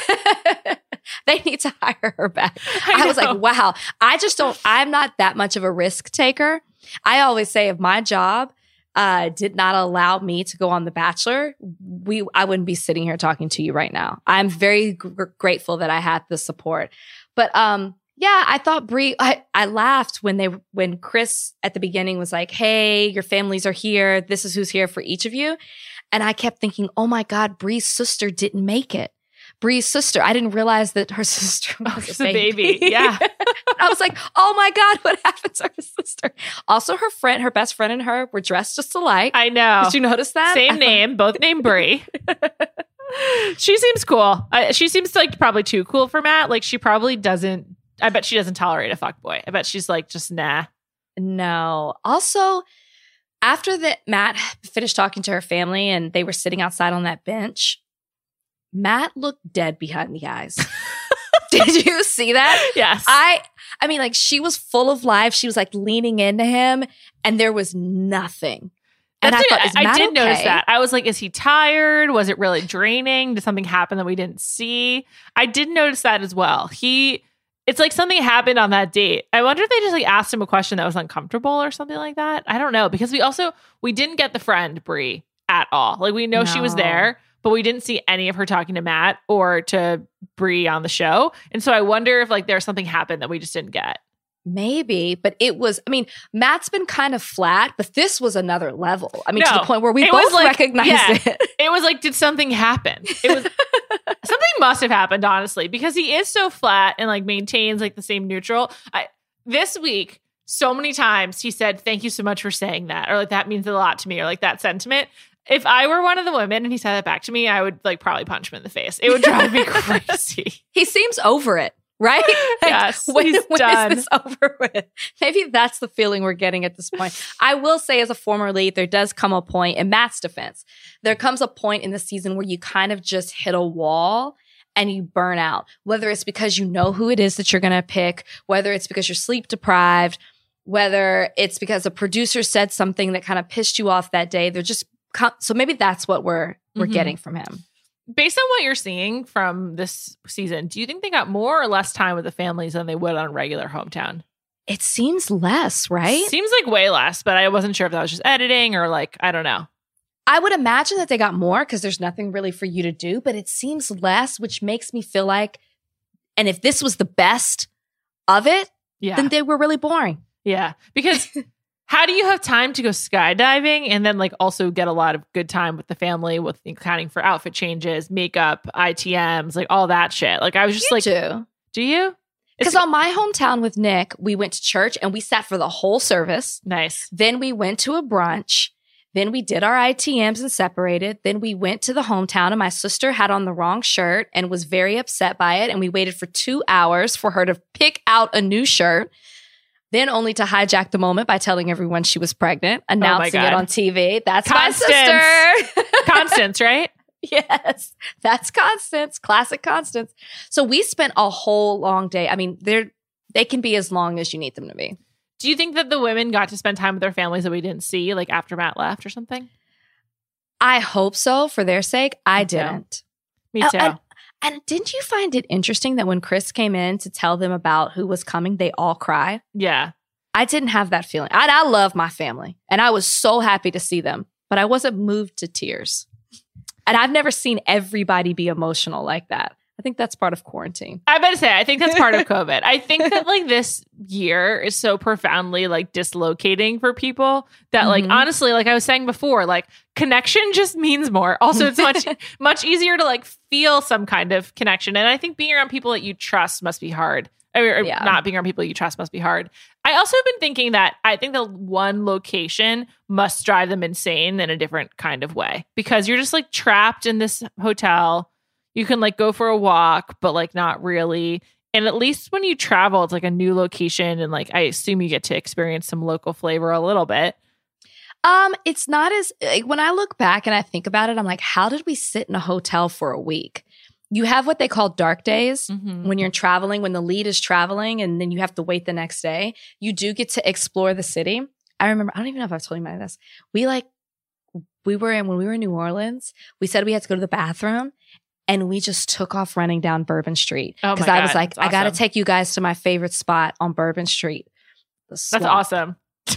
They need to hire her back. I I, was know. like, wow. I just don't, I'm not that much of a risk taker. I always say if my job uh, did not allow me to go on The Bachelor, we I wouldn't be sitting here talking to you right now. I'm very gr- grateful that I had the support. But um, yeah, I thought Brie, I, I laughed when they when Chris at the beginning was like, hey, your families are here. This is who's here for each of you. And I kept thinking, oh my God, Brie's sister didn't make it. Brie's sister. I didn't realize that her sister was It's a a baby. baby. Yeah. I was like, oh my God, what happened to her sister? Also, her friend, her best friend and her were dressed just alike. I know. Did you notice that? I Same thought- name, both named Brie. She seems cool. I, she seems like probably too cool for Matt. Like she probably doesn't. I bet she doesn't tolerate a fuckboy. I bet she's like just nah. No. Also, after that, Matt finished talking to her family and they were sitting outside on that bench. Matt looked dead behind the eyes. Did you see that? Yes. I I mean, like she was full of life. She was like leaning into him and there was nothing. And That's I it. thought, is I Matt did notice okay? that. I was like, is he tired? Was it really draining? Did something happen that we didn't see? I did notice that as well. He, it's like something happened on that date. I wonder if they just like asked him a question that was uncomfortable or something like that. I don't know because we also we didn't get the friend Brie at all. Like we know she was No. there, but we didn't see any of her talking to Matt or to Brie on the show. And so I wonder if like there's something happened that we just didn't get. Maybe, but it was, I mean, Matt's been kind of flat, but this was another level. I mean, to No, the point where we it was both like- recognized yeah. it. It was like, did something happen? It was something must have happened, honestly, because he is so flat and like maintains like the same neutral. I this week, so many times he said, "Thank you so much for saying that," or like that means a lot to me, or like that sentiment. If I were one of the women and he said that back to me, I would like probably punch him in the face. It would drive me crazy. He seems over it, right? Like, Yes, when, he's when done. is this over with? Maybe that's the feeling we're getting at this point. I will say, as a former lead, there does come a point, in Matt's defense, there comes a point in the season where you kind of just hit a wall and you burn out, whether it's because you know who it is that you're going to pick, whether it's because you're sleep deprived, whether it's because a producer said something that kind of pissed you off that day. They're just so maybe that's what we're we're Mhm. getting from him. Based on what you're seeing from this season, do you think they got more or less time with the families than they would on regular Hometown? It seems less, right? Seems like way less, but I wasn't sure if that was just editing or like, I don't know. I would imagine that they got more because there's nothing really for you to do, but it seems less, which makes me feel like, and if this was the best of it, Yeah. then they were really boring. Yeah. Because how do you have time to go skydiving and then like also get a lot of good time with the family with accounting for outfit changes, makeup, I T Ms, like all that shit? Like I was just You like, do. do you? Because on my hometown with Nick, we went to church and we sat for the whole service. Nice. Then we went to a brunch. Then we did our I T Ms and separated. Then we went to the hometown and my sister had on the wrong shirt and was very upset by it. And we waited for two hours for her to pick out a new shirt. Then only to hijack the moment by telling everyone she was pregnant, announcing it God. on T V. That's Constance. my sister. Constance, right? Yes, that's Constance, classic Constance. So we spent a whole long day. I mean, they're they can be as long as you need them to be. Do you think that the women got to spend time with their families that we didn't see, like after Matt left or something? I hope so for their sake. I Me too. didn't. Me Oh, too. and, and didn't you find it interesting that when Chris came in to tell them about who was coming, they all cried? yeah. I didn't have that feeling. I, I love my family and I was so happy to see them, but I wasn't moved to tears. And I've never seen everybody be emotional like that. I think that's part of quarantine. I better say, I think that's part of COVID. I think that like this year is so profoundly like dislocating for people that like, Mhm. honestly, like I was saying before, like connection just means more. Also, it's much, much easier to like feel some kind of connection. And I think being around people that you trust must be hard. Or, or Yeah. not being around people you trust must be hard. I also have been thinking that I think the one location must drive them insane in a different kind of way because you're just like trapped in this hotel. You can like go for a walk, but like not really. And at least when you travel, it's like a new location. And like I assume you get to experience some local flavor a little bit. Um, it's not as like, when I look back and I think about it, I'm like, how did we sit in a hotel for a week? You have what they call dark days Mhm. when you're traveling, when the lead is traveling and then you have to wait the next day. You do get to explore the city. I remember, I don't even know if I've told you about this. We like, we were in, when we were in New Orleans, we said we had to go to the bathroom and we just took off running down Bourbon Street. Oh my Because I was God, like, that's I got to awesome. take you guys to my favorite spot on Bourbon Street. The That's swamp. awesome.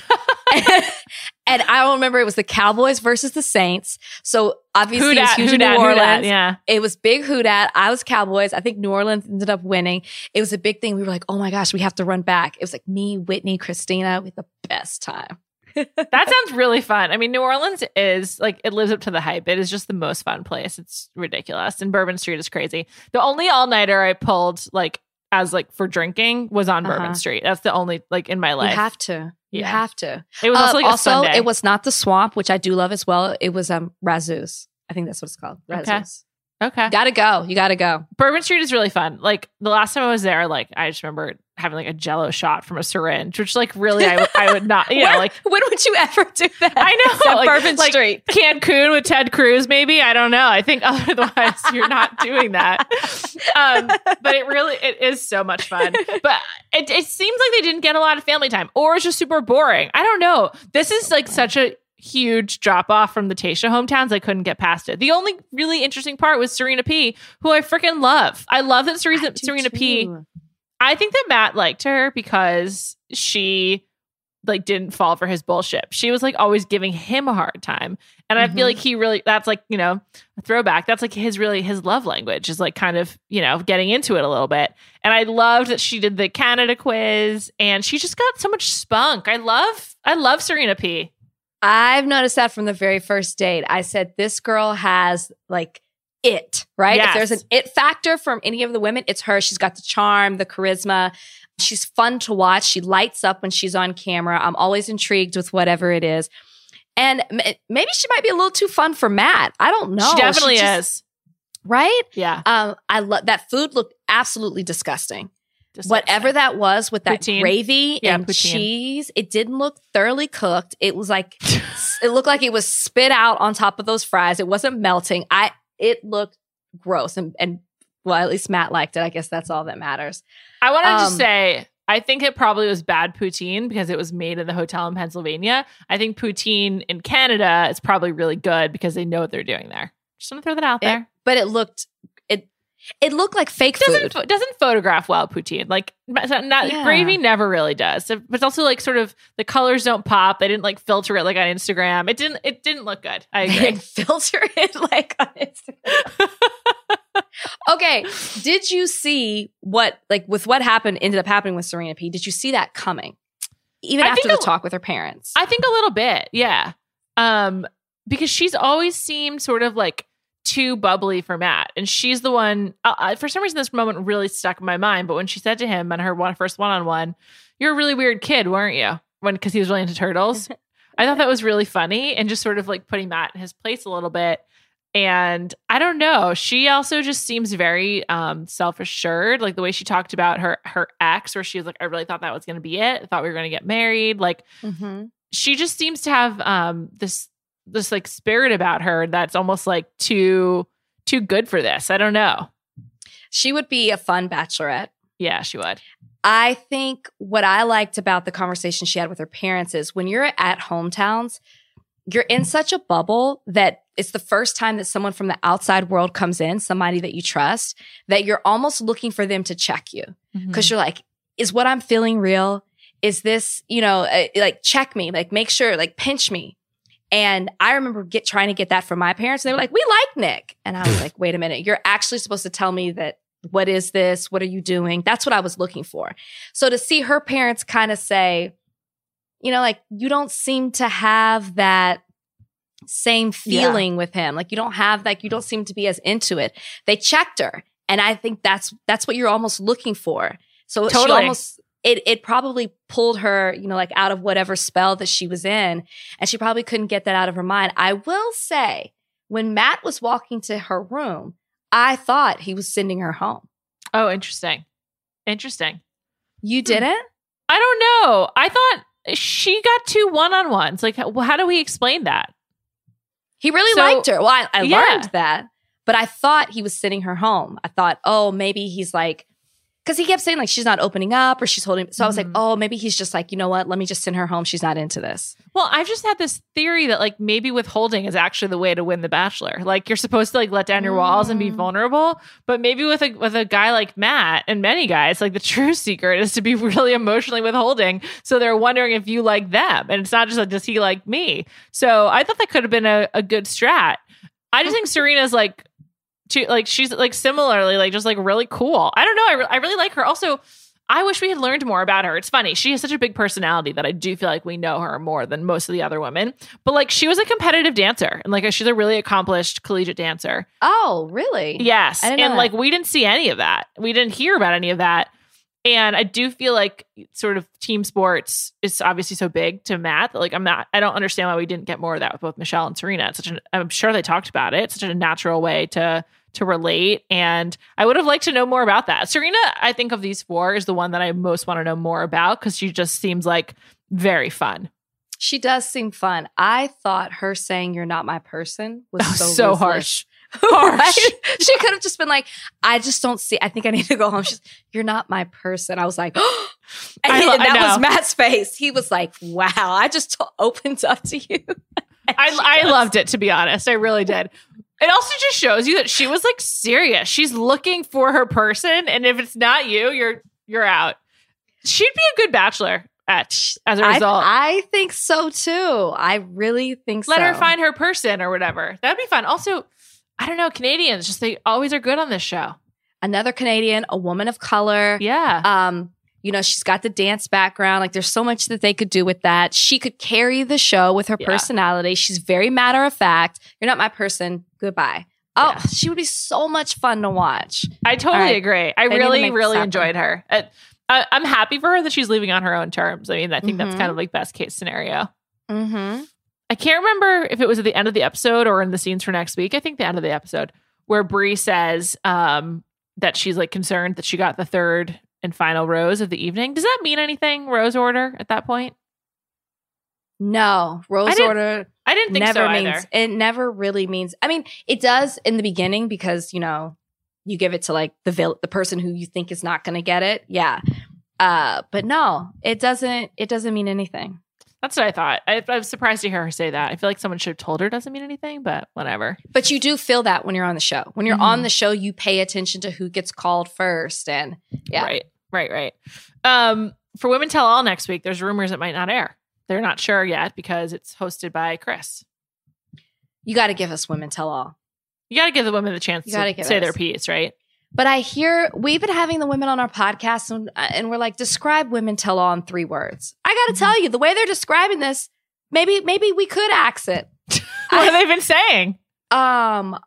And I remember it was the Cowboys versus the Saints. So obviously Who it was dat, huge who in New dat, who Orleans. dat, yeah. It was big who dat. I was Cowboys. I think New Orleans ended up winning. It was a big thing. We were like, oh my gosh, we have to run back. It was like me, Whitney, Christina. We had the best time. That sounds really fun. I mean, New Orleans is like, it lives up to the hype. It is just the most fun place. It's ridiculous. And Bourbon Street is crazy. The only all-nighter I pulled like as like for drinking was on Uh-huh. Bourbon Street. That's the only like in my life. You have to. You Yeah. have to. It was also Uh, like a also, Sunday. it was not the swamp, which I do love as well. It was um Razzouz. I think that's what it's called. Okay. Razzouz. Okay. Gotta go. You gotta go. Bourbon Street is really fun. Like the last time I was there, like I just remember having like a Jello shot from a syringe, which like really I, w- I would not, you know, Where- like when would you ever do that? I know, Except like- Bourbon like- Street. Cancun with Ted Cruz, maybe. I don't know. I think otherwise you're not doing that. Um, but it really it is so much fun. But it, it seems like they didn't get a lot of family time, or it's just super boring. I don't know. This is like such a huge drop off from the Tayshia hometowns. I couldn't get past it. The only really interesting part was Serena P, who I freaking love. I love that Serena, Serena P. I think that Matt liked her because she like didn't fall for his bullshit. She was like always giving him a hard time. And I Mhm. feel like he really, that's like, you know, a throwback. That's like his really, his love language is like kind of, you know, getting into it a little bit. And I loved that she did the Canada quiz and she just got so much spunk. I love, I love Serena P. I've noticed that from the very first date. I said, this girl has like it, right? Yes. If there's an it factor from any of the women, it's her. She's got the charm, the charisma. She's fun to watch. She lights up when she's on camera. I'm always intrigued with whatever it is. And m- maybe she might be a little too fun for Matt. I don't know. She definitely just- is. Right? Yeah. Um, I love that food looked absolutely disgusting. Just Whatever that was with that Poutine? gravy Yeah, and poutine. cheese, it didn't look thoroughly cooked. It was like it looked like it was spit out on top of those fries. It wasn't melting. I it looked gross and and well, at least Matt liked it. I guess that's all that matters. I want to just Um, say, I think it probably was bad poutine because it was made in the hotel in Pennsylvania. I think poutine in Canada is probably really good because they know what they're doing there. Just want to throw that out It- there. but it looked it it looked like fake doesn't food. pho- doesn't photograph well poutine. Like not, Yeah. gravy never really does. So- But it's also like sort of the colors don't pop. They didn't like filter it like on Instagram. It didn't. It didn't look good. I They agree. filter it like on Instagram. Okay, did you see what like with what happened ended up happening with Serena P? Did you see that coming? Even I after think the a- talk with her parents. I think a little bit, yeah. Um, because she's always seemed sort of like too bubbly for Matt, and she's the one. Uh, uh, for some reason, this moment really stuck in my mind. But when she said to him on her one first one on one, "You're a really weird kid, weren't you?" When because he was really into turtles, I thought that was really funny and just sort of like putting Matt in his place a little bit. And I don't know. She also just seems very um, self-assured, like the way she talked about her her ex, where she was like, "I really thought that was going to be it. I thought we were going to get married." Like. Mm-hmm. She just seems to have um this this like spirit about her that's almost like too too good for this. I don't know. She would be a fun bachelorette. Yeah, she would. I think what I liked about the conversation she had with her parents is when you're at hometowns, you're in such a bubble that it's the first time that someone from the outside world comes in, somebody that you trust, that you're almost looking for them to check you. Because you're like, is what I'm feeling real? Is this, you know, uh, like check me, like make sure, like pinch me. And I remember get trying to get that from my parents. And they were like, we like Nick. And I was like, wait a minute, you're actually supposed to tell me that, what is this? What are you doing? That's what I was looking for. So to see her parents kind of say, you know, like you don't seem to have that same feeling with him. Like you don't have like, you don't seem to be as into it. They checked her. And I think that's, that's what you're almost looking for. So she Totally. almost, It it probably pulled her, you know, like out of whatever spell that she was in. And she probably couldn't get that out of her mind. I will say, when Matt was walking to her room, I thought he was sending her home. Oh, interesting. Interesting. You didn't? I don't know. I thought she got two one-on-ones. Like, how, how do we explain that? He really So- liked her. Well, I, I Yeah. learned that, but I thought he was sending her home. I thought, oh, maybe he's like, because he kept saying like she's not opening up or she's holding. So I was like, Mhm. oh, maybe he's just like, you know what? Let me just send her home. She's not into this. Well, I've just had this theory that like maybe withholding is actually the way to win the Bachelor. Like you're supposed to like let down your walls and be Mm. vulnerable, but maybe with a with a guy like Matt and many guys, like the true secret is to be really emotionally withholding. So they're wondering if you like them, and it's not just like does he like me. So I thought that could have been a, a good strat. I just think Serena's like. To, like she's like similarly like just like really cool. I don't know. I, re- I really like her. Also, I wish we had learned more about her. It's funny. She has such a big personality that I do feel like we know her more than most of the other women. But like she was a competitive dancer and like she's a really accomplished collegiate dancer. Oh, really? Yes. I And didn't know like that. we didn't see any of that. We didn't hear about any of that. And I do feel like sort of team sports is obviously so big to Matt that like I'm not I don't understand why we didn't get more of that with both Michelle and Serena. It's such an I'm sure they talked about it. It's such a natural way to to relate. And I would have liked to know more about that. Serena, I think of these four is the one that I most want to know more about because she just seems like very fun. She does seem fun. I thought her saying "you're not my person" was That was so, so ruthless. harsh. Right? Harsh. She could have just been like, "I just don't see. I think I need to go home." She's, "You're not my person." I was like, oh. and, I lo- and I that know. was Matt's face. He was like, "Wow, I just t- opened up to you." And I, she I goes, loved it, to be honest. I really did. It also just shows you that she was like serious. She's looking for her person, and if it's not you, you're you're out. She'd be a good bachelor at as a I, result. I think so too. I really think Let so. her find her person or whatever. That'd be fun. Also, I don't know, Canadians just they always are good on this show. Another Canadian, a woman of color. Yeah. Um, you know, she's got the dance background. Like there's so much that they could do with that. She could carry the show with her Yeah. personality. She's very matter of fact. You're not my person. Goodbye. Oh, Yeah. she would be so much fun to watch. I totally All right. agree. I need to really, make this really happen. enjoyed her. Uh, I, I'm happy for her that she's leaving on her own terms. I mean, I think that's Mhm. kind of like best case scenario. Mm-hmm. I can't remember if it was at the end of the episode or in the scenes for next week. I think the end of the episode where Bree says um, that she's like concerned that she got the third and final rose of the evening. Does that mean anything, rose order, at that point? No, rose didn't order I didn't think never so means either. it never really means. I mean, it does in the beginning because you know you give it to like the vil- the person who you think is not going to get it. Yeah, uh, but no, it doesn't. It doesn't mean anything. That's what I thought. I, I was surprised to hear her say that. I feel like someone should have told her it doesn't mean anything, but whatever. But you do feel that when you're on the show. When you're Mhm. on the show, you pay attention to who gets called first, and yeah, Right, right, right. Um, for Women Tell All next week, there's rumors it might not air. They're not sure yet because it's hosted by Chris. you got to give us women tell all. You got to give the women the chance You gotta to give say us- their piece, right? But I hear we've been having the women on our podcast, and, and we're like, describe women tell all in three words. I got to tell you, the way they're describing this, maybe maybe we could axe it. What have they been saying? Um,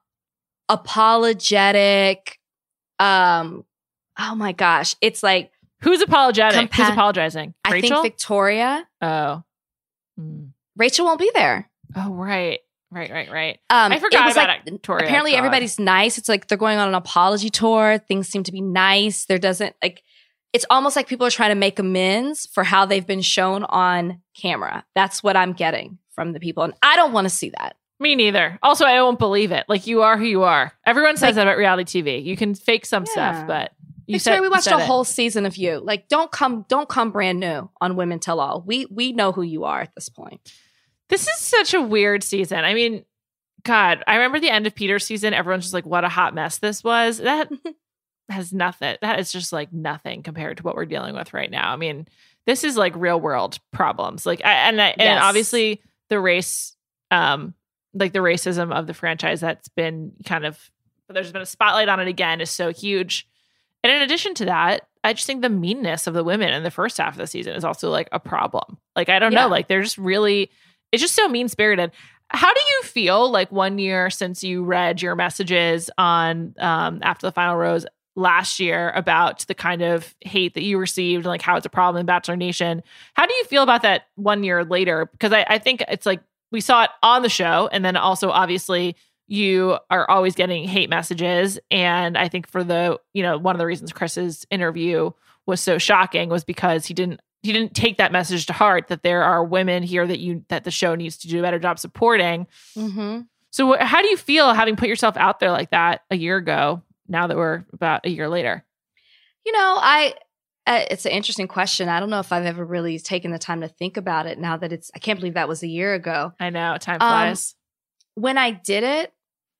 apologetic. Um, oh my gosh, it's like Who's apologetic? Who's Compa- apologizing? I Rachel? think Victoria, oh. Mm. Rachel won't be there. Oh, right. Right, right, right. Um, I forgot it was about like, Victoria. Apparently, God. everybody's nice. It's like they're going on an apology tour. Things seem to be nice. There doesn't like. It's almost like people are trying to make amends for how they've been shown on camera. That's what I'm getting from the people, and I don't want to see that. Me neither. Also, I won't believe it. Like, you are who you are. Everyone says Like- that about reality T V. You can fake some Yeah. stuff, but you Victoria, said we watched said a it. whole season of you. Like, don't come, don't come brand new on Women Tell All. We we know who you are at this point. This is such a weird season. I mean, God, I remember the end of Peter's season. Everyone's just like, what a hot mess this was. That has nothing. That is just like nothing compared to what we're dealing with right now. I mean, this is like real world problems. Like, I, and, I, and Yes. obviously the race, um, like the racism of the franchise that's been kind of, there's been a spotlight on it again is so huge. And in addition to that, I just think the meanness of the women in the first half of the season is also like a problem. Like, I don't Yeah. know, like they're just really, it's just so mean spirited. How do you feel like one year since you read your messages on um, After the Final Rose last year about the kind of hate that you received and like how it's a problem in Bachelor Nation? How do you feel about that one year later? Because I, I think it's like we saw it on the show, and then also obviously you are always getting hate messages. And I think for the, you know, one of the reasons Chris's interview was so shocking was because he didn't he didn't take that message to heart that there are women here that you that the show needs to do a better job supporting. Mm-hmm. So wh- how do you feel having put yourself out there like that a year ago, now that we're about a year later? You know, I uh, it's an interesting question. I don't know if I've ever really taken the time to think about it now that it's, I can't believe that was a year ago. I know, time flies. Um, when I did it,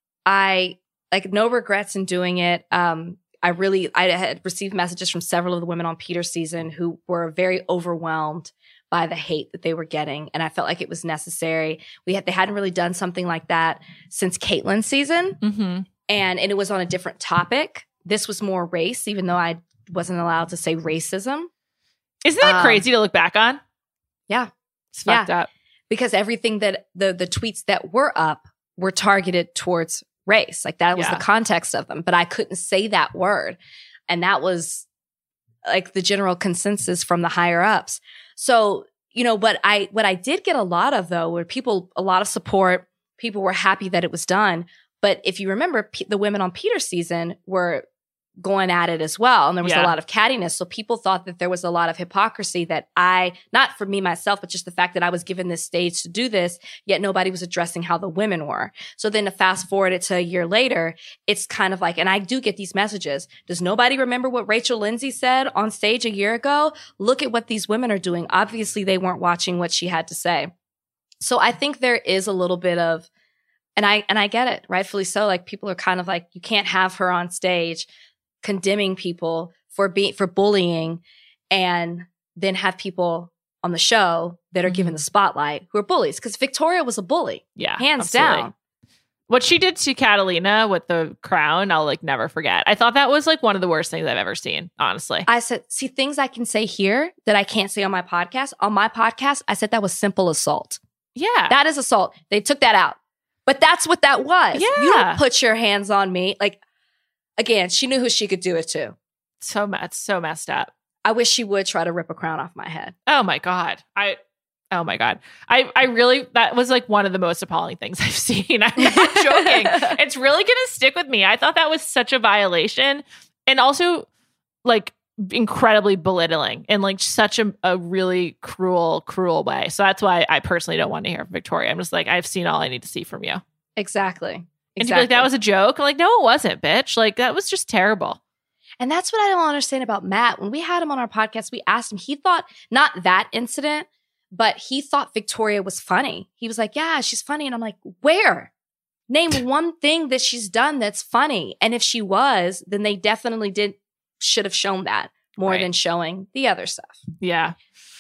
I, like, no regrets in doing it. Um, I really, I had received messages from several of the women on Peter's season who were very overwhelmed by the hate that they were getting. And I felt like it was necessary. We had, they hadn't really done something like that since Caitlyn's season. Mm-hmm. And, and it was on a different topic. This was more race, even though I wasn't allowed to say racism. Isn't that um, crazy to look back on? Yeah. It's fucked Yeah. up. Because everything that the the tweets that were up were targeted towards race. Like that was Yeah. the context of them. But I couldn't say that word. And that was like the general consensus from the higher ups. So, you know, what I what I did get a lot of though were people, a lot of support. People were happy that it was done. But if you remember, P- the women on Peter's season were going at it as well. And there was Yeah. a lot of cattiness. So people thought that there was a lot of hypocrisy that I, not for me myself, but just the fact that I was given this stage to do this, yet nobody was addressing how the women were. So then to fast forward it to a year later, it's kind of like, and I do get these messages. Does nobody remember what Rachel Lindsay said on stage a year ago? Look at what these women are doing. Obviously they weren't watching what she had to say. So I think there is a little bit of, and I, and I get it, rightfully so. Like people are kind of like, you can't have her on stage condemning people for being for bullying and then have people on the show that are Mm-hmm. given the spotlight who are bullies, because Victoria was a bully, Yeah. hands absolutely. down. What she did to Catalina with the crown, I'll like never forget. I thought that was like one of the worst things I've ever seen, honestly. I said, see, things I can say here that I can't say on my podcast. On my podcast, I said that was simple assault. yeah. That is assault. They took that out. But that's what that was. You Yeah. don't put your hands on me. Like, again, she knew who she could do it to. so me- it's so messed up. I wish she would try to rip a crown off my head. Oh my God. I oh my God. I I really that was like one of the most appalling things I've seen. I'm not joking. It's really gonna stick with me. I thought that was such a violation. And also like incredibly belittling in like such a, a really cruel, cruel way. So that's why I personally don't want to hear from Victoria. I'm just like, I've seen all I need to see from you. Exactly. And to be like, that was a joke. I'm like, no, it wasn't, bitch. Like, that was just terrible. And that's what I don't understand about Matt. When we had him on our podcast, we asked him, he thought not that incident, but he thought Victoria was funny. He was like, yeah, she's funny. And I'm like, where? Name one thing that she's done that's funny. And if she was, then they definitely did, should have shown that more Right. than showing the other stuff. Yeah.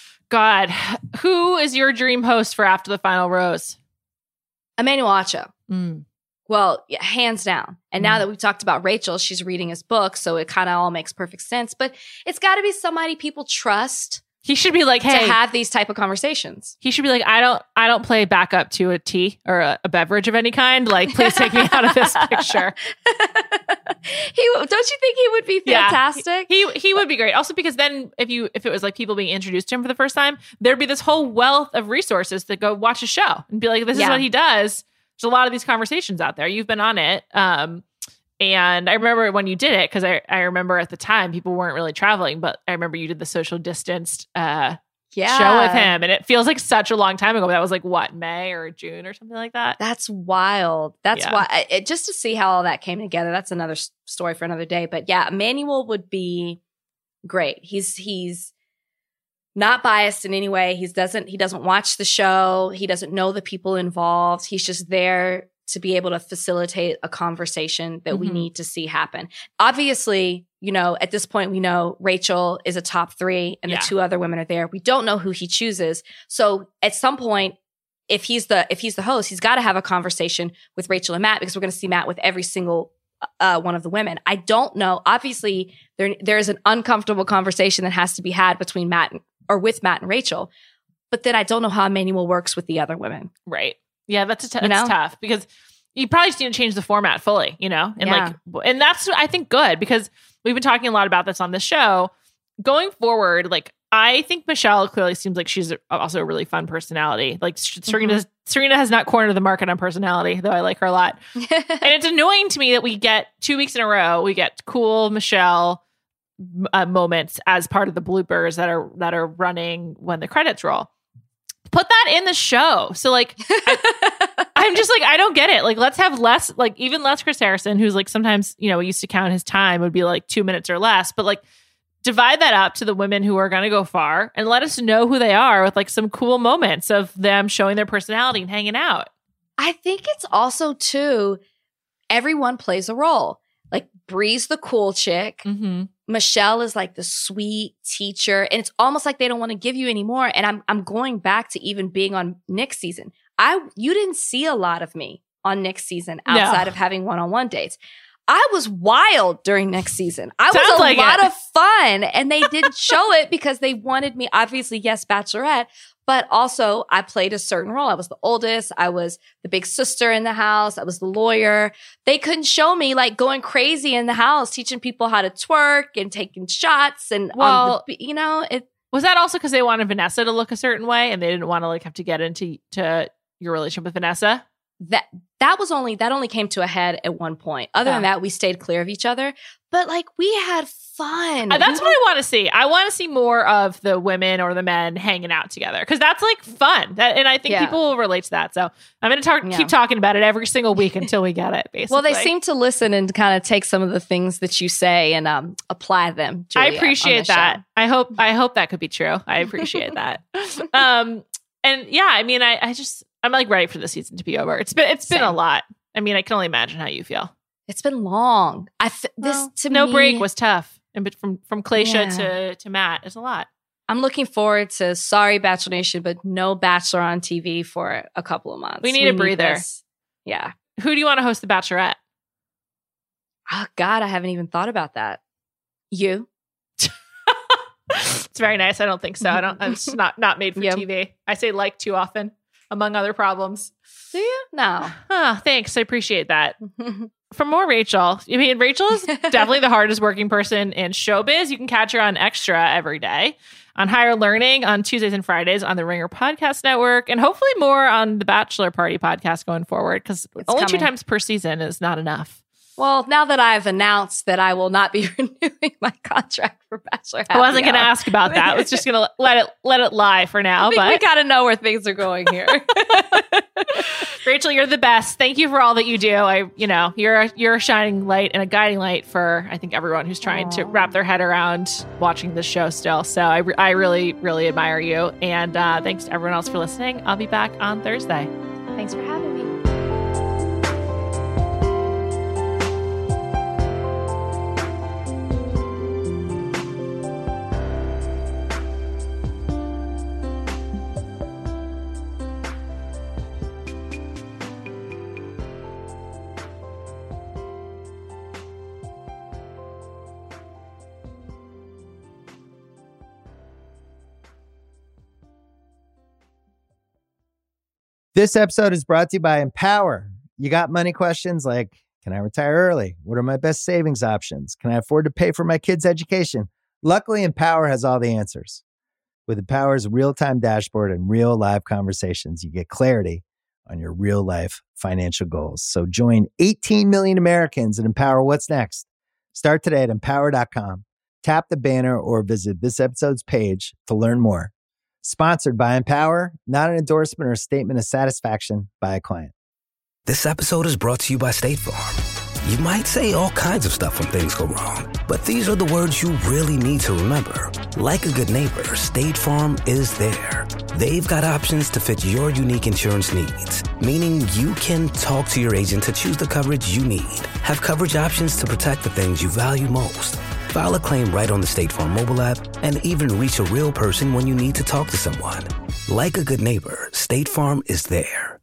God, who is your dream host for After the Final Rose? Emmanuel Acho. Mm. Well, yeah, hands down. And now Mm. that we've talked about Rachel, she's reading his book, so it kind of all makes perfect sense. But it's got to be somebody people trust He should be like, hey, to have these type of conversations. he should be like, I don't, I don't play backup to a tea or a, a beverage of any kind. Like, please take me out of this picture. he don't you think he would be Yeah. fantastic? He he would be great. Also, because then if you if it was like people being introduced to him for the first time, there'd be this whole wealth of resources to go watch a show and be like, this is Yeah. what he does. There's a lot of these conversations out there. You've been on it. Um, and I remember when you did it, because I, I remember at the time people weren't really traveling, but I remember you did the social distanced uh, yeah, show with him. And it feels like such a long time ago. But that was like, what, May or June or something like that? That's wild. That's Yeah. why it, just to see how all that came together. That's another s- story for another day. But yeah, Emmanuel would be great. He's he's not biased in any way. He doesn't he doesn't watch the show. He doesn't know the people involved. He's just there to be able to facilitate a conversation that we Mhm. need to see happen. Obviously, you know, at this point, we know Rachel is a top three and Yeah. the two other women are there. We don't know who he chooses. So at some point, if he's the if he's the host, he's got to have a conversation with Rachel and Matt, because we're going to see Matt with every single uh, one of the women. I don't know. Obviously, there there is an uncomfortable conversation that has to be had between Matt and, or with Matt and Rachel. But then I don't know how Emmanuel works with the other women. Right. Yeah, that's a t- You that's know? tough because you probably just need to change the format fully, you know? And Yeah. like and that's I think good, because we've been talking a lot about this on the show. Going forward, like I think Michelle clearly seems like she's also a really fun personality. Like Serena Mm-hmm. Serena has not cornered the market on personality, though I like her a lot. And it's annoying to me that we get two weeks in a row, we get cool Michelle, uh, moments as part of the bloopers that are that are running when the credits roll. Put that in the show. So like, I, I'm just like, I don't get it. Like, let's have less, like even less Chris Harrison, who's like sometimes, you know, used to count his time would be like two minutes or less, but like divide that up to the women who are going to go far and let us know who they are with like some cool moments of them showing their personality and hanging out. I think it's also too, everyone plays a role. Like Bree's the cool chick. Mm-hmm. Michelle is like the sweet teacher. And it's almost like they don't want to give you anymore. And I'm I'm going back to even being on Nick's season. I you didn't see a lot of me on Nick's season outside No. of having one-on-one dates. I was wild during next season. I Sounds was a like lot it. of fun. And they didn't show it because they wanted me, obviously, yes, Bachelorette, but also I played a certain role. I was the oldest. I was the big sister in the house. I was the lawyer. They couldn't show me like going crazy in the house, teaching people how to twerk and taking shots. And, Well, on the, you know, it, Was that also because they wanted Vanessa to look a certain way and they didn't want to like have to get into to your relationship with Vanessa? that that was only that only came to a head at one point. Other than Yeah. that, we stayed clear of each other. But like we had fun. Uh, That's We what I want to see. I want to see more of the women or the men hanging out together because that's like fun. That, and I think Yeah. people will relate to that. So I'm going to talk, Yeah. keep talking about it every single week until we get it. Basically, Well, they seem to listen and kind of take some of the things that you say and um, apply them. I Juliet, on appreciate the that. show. I hope I hope that could be true. I appreciate that. Um, and yeah, I mean, I, I just I'm like ready for the season to be over. It's been it's been a Same. lot. I mean, I can only imagine how you feel. It's been long. I f- this Well, to no me, break was tough, and but from from Claysha Yeah. to to Matt, it's a lot. I'm looking forward to sorry Bachelor Nation, but no Bachelor on T V for a couple of months. We need a breather. this. Yeah. Who do you want to host the Bachelorette? Oh God, I haven't even thought about that. You? It's very nice. I don't think so. I don't. It's not not made for Yep. T V. I say like too often, among other problems. Do you? No. Oh, thanks. I appreciate that. For more Rachel, I mean, Rachel is definitely the hardest working person in showbiz. You can catch her on Extra every day, on Higher Learning on Tuesdays and Fridays on the Ringer Podcast Network, and hopefully more on the Bachelor Party podcast going forward because It's only two coming. times per season is not enough. Well, now that I've announced that I will not be renewing my contract for Bachelor Happy I wasn't going to Hour, ask about that. I was just going to let it let it lie for now. I think But we got to know where things are going here. Rachel, you're the best. Thank you for all that you do. I, you know, you're a, you're a shining light and a guiding light for I think everyone who's trying to wrap their head around watching this show still. So I, re- I really, really admire you. And uh, thanks to everyone else for listening. I'll be back on Thursday. Thanks for having me. This episode is brought to you by Empower. You got money questions like, can I retire early? What are my best savings options? Can I afford to pay for my kids' education? Luckily, Empower has all the answers. With Empower's real-time dashboard and real live conversations, you get clarity on your real life financial goals. So join eighteen million Americans and Empower what's next. Start today at empower dot com. Tap the banner or visit this episode's page to learn more. Sponsored by Empower, not an endorsement or statement of satisfaction by a client. This episode is brought to you by State Farm. You might say all kinds of stuff when things go wrong, but these are the words you really need to remember. Like a good neighbor, State Farm is there. They've got options to fit your unique insurance needs, meaning you can talk to your agent to choose the coverage you need. Have coverage options to protect the things you value most. File a claim right on the State Farm mobile app and even reach a real person when you need to talk to someone. Like a good neighbor, State Farm is there.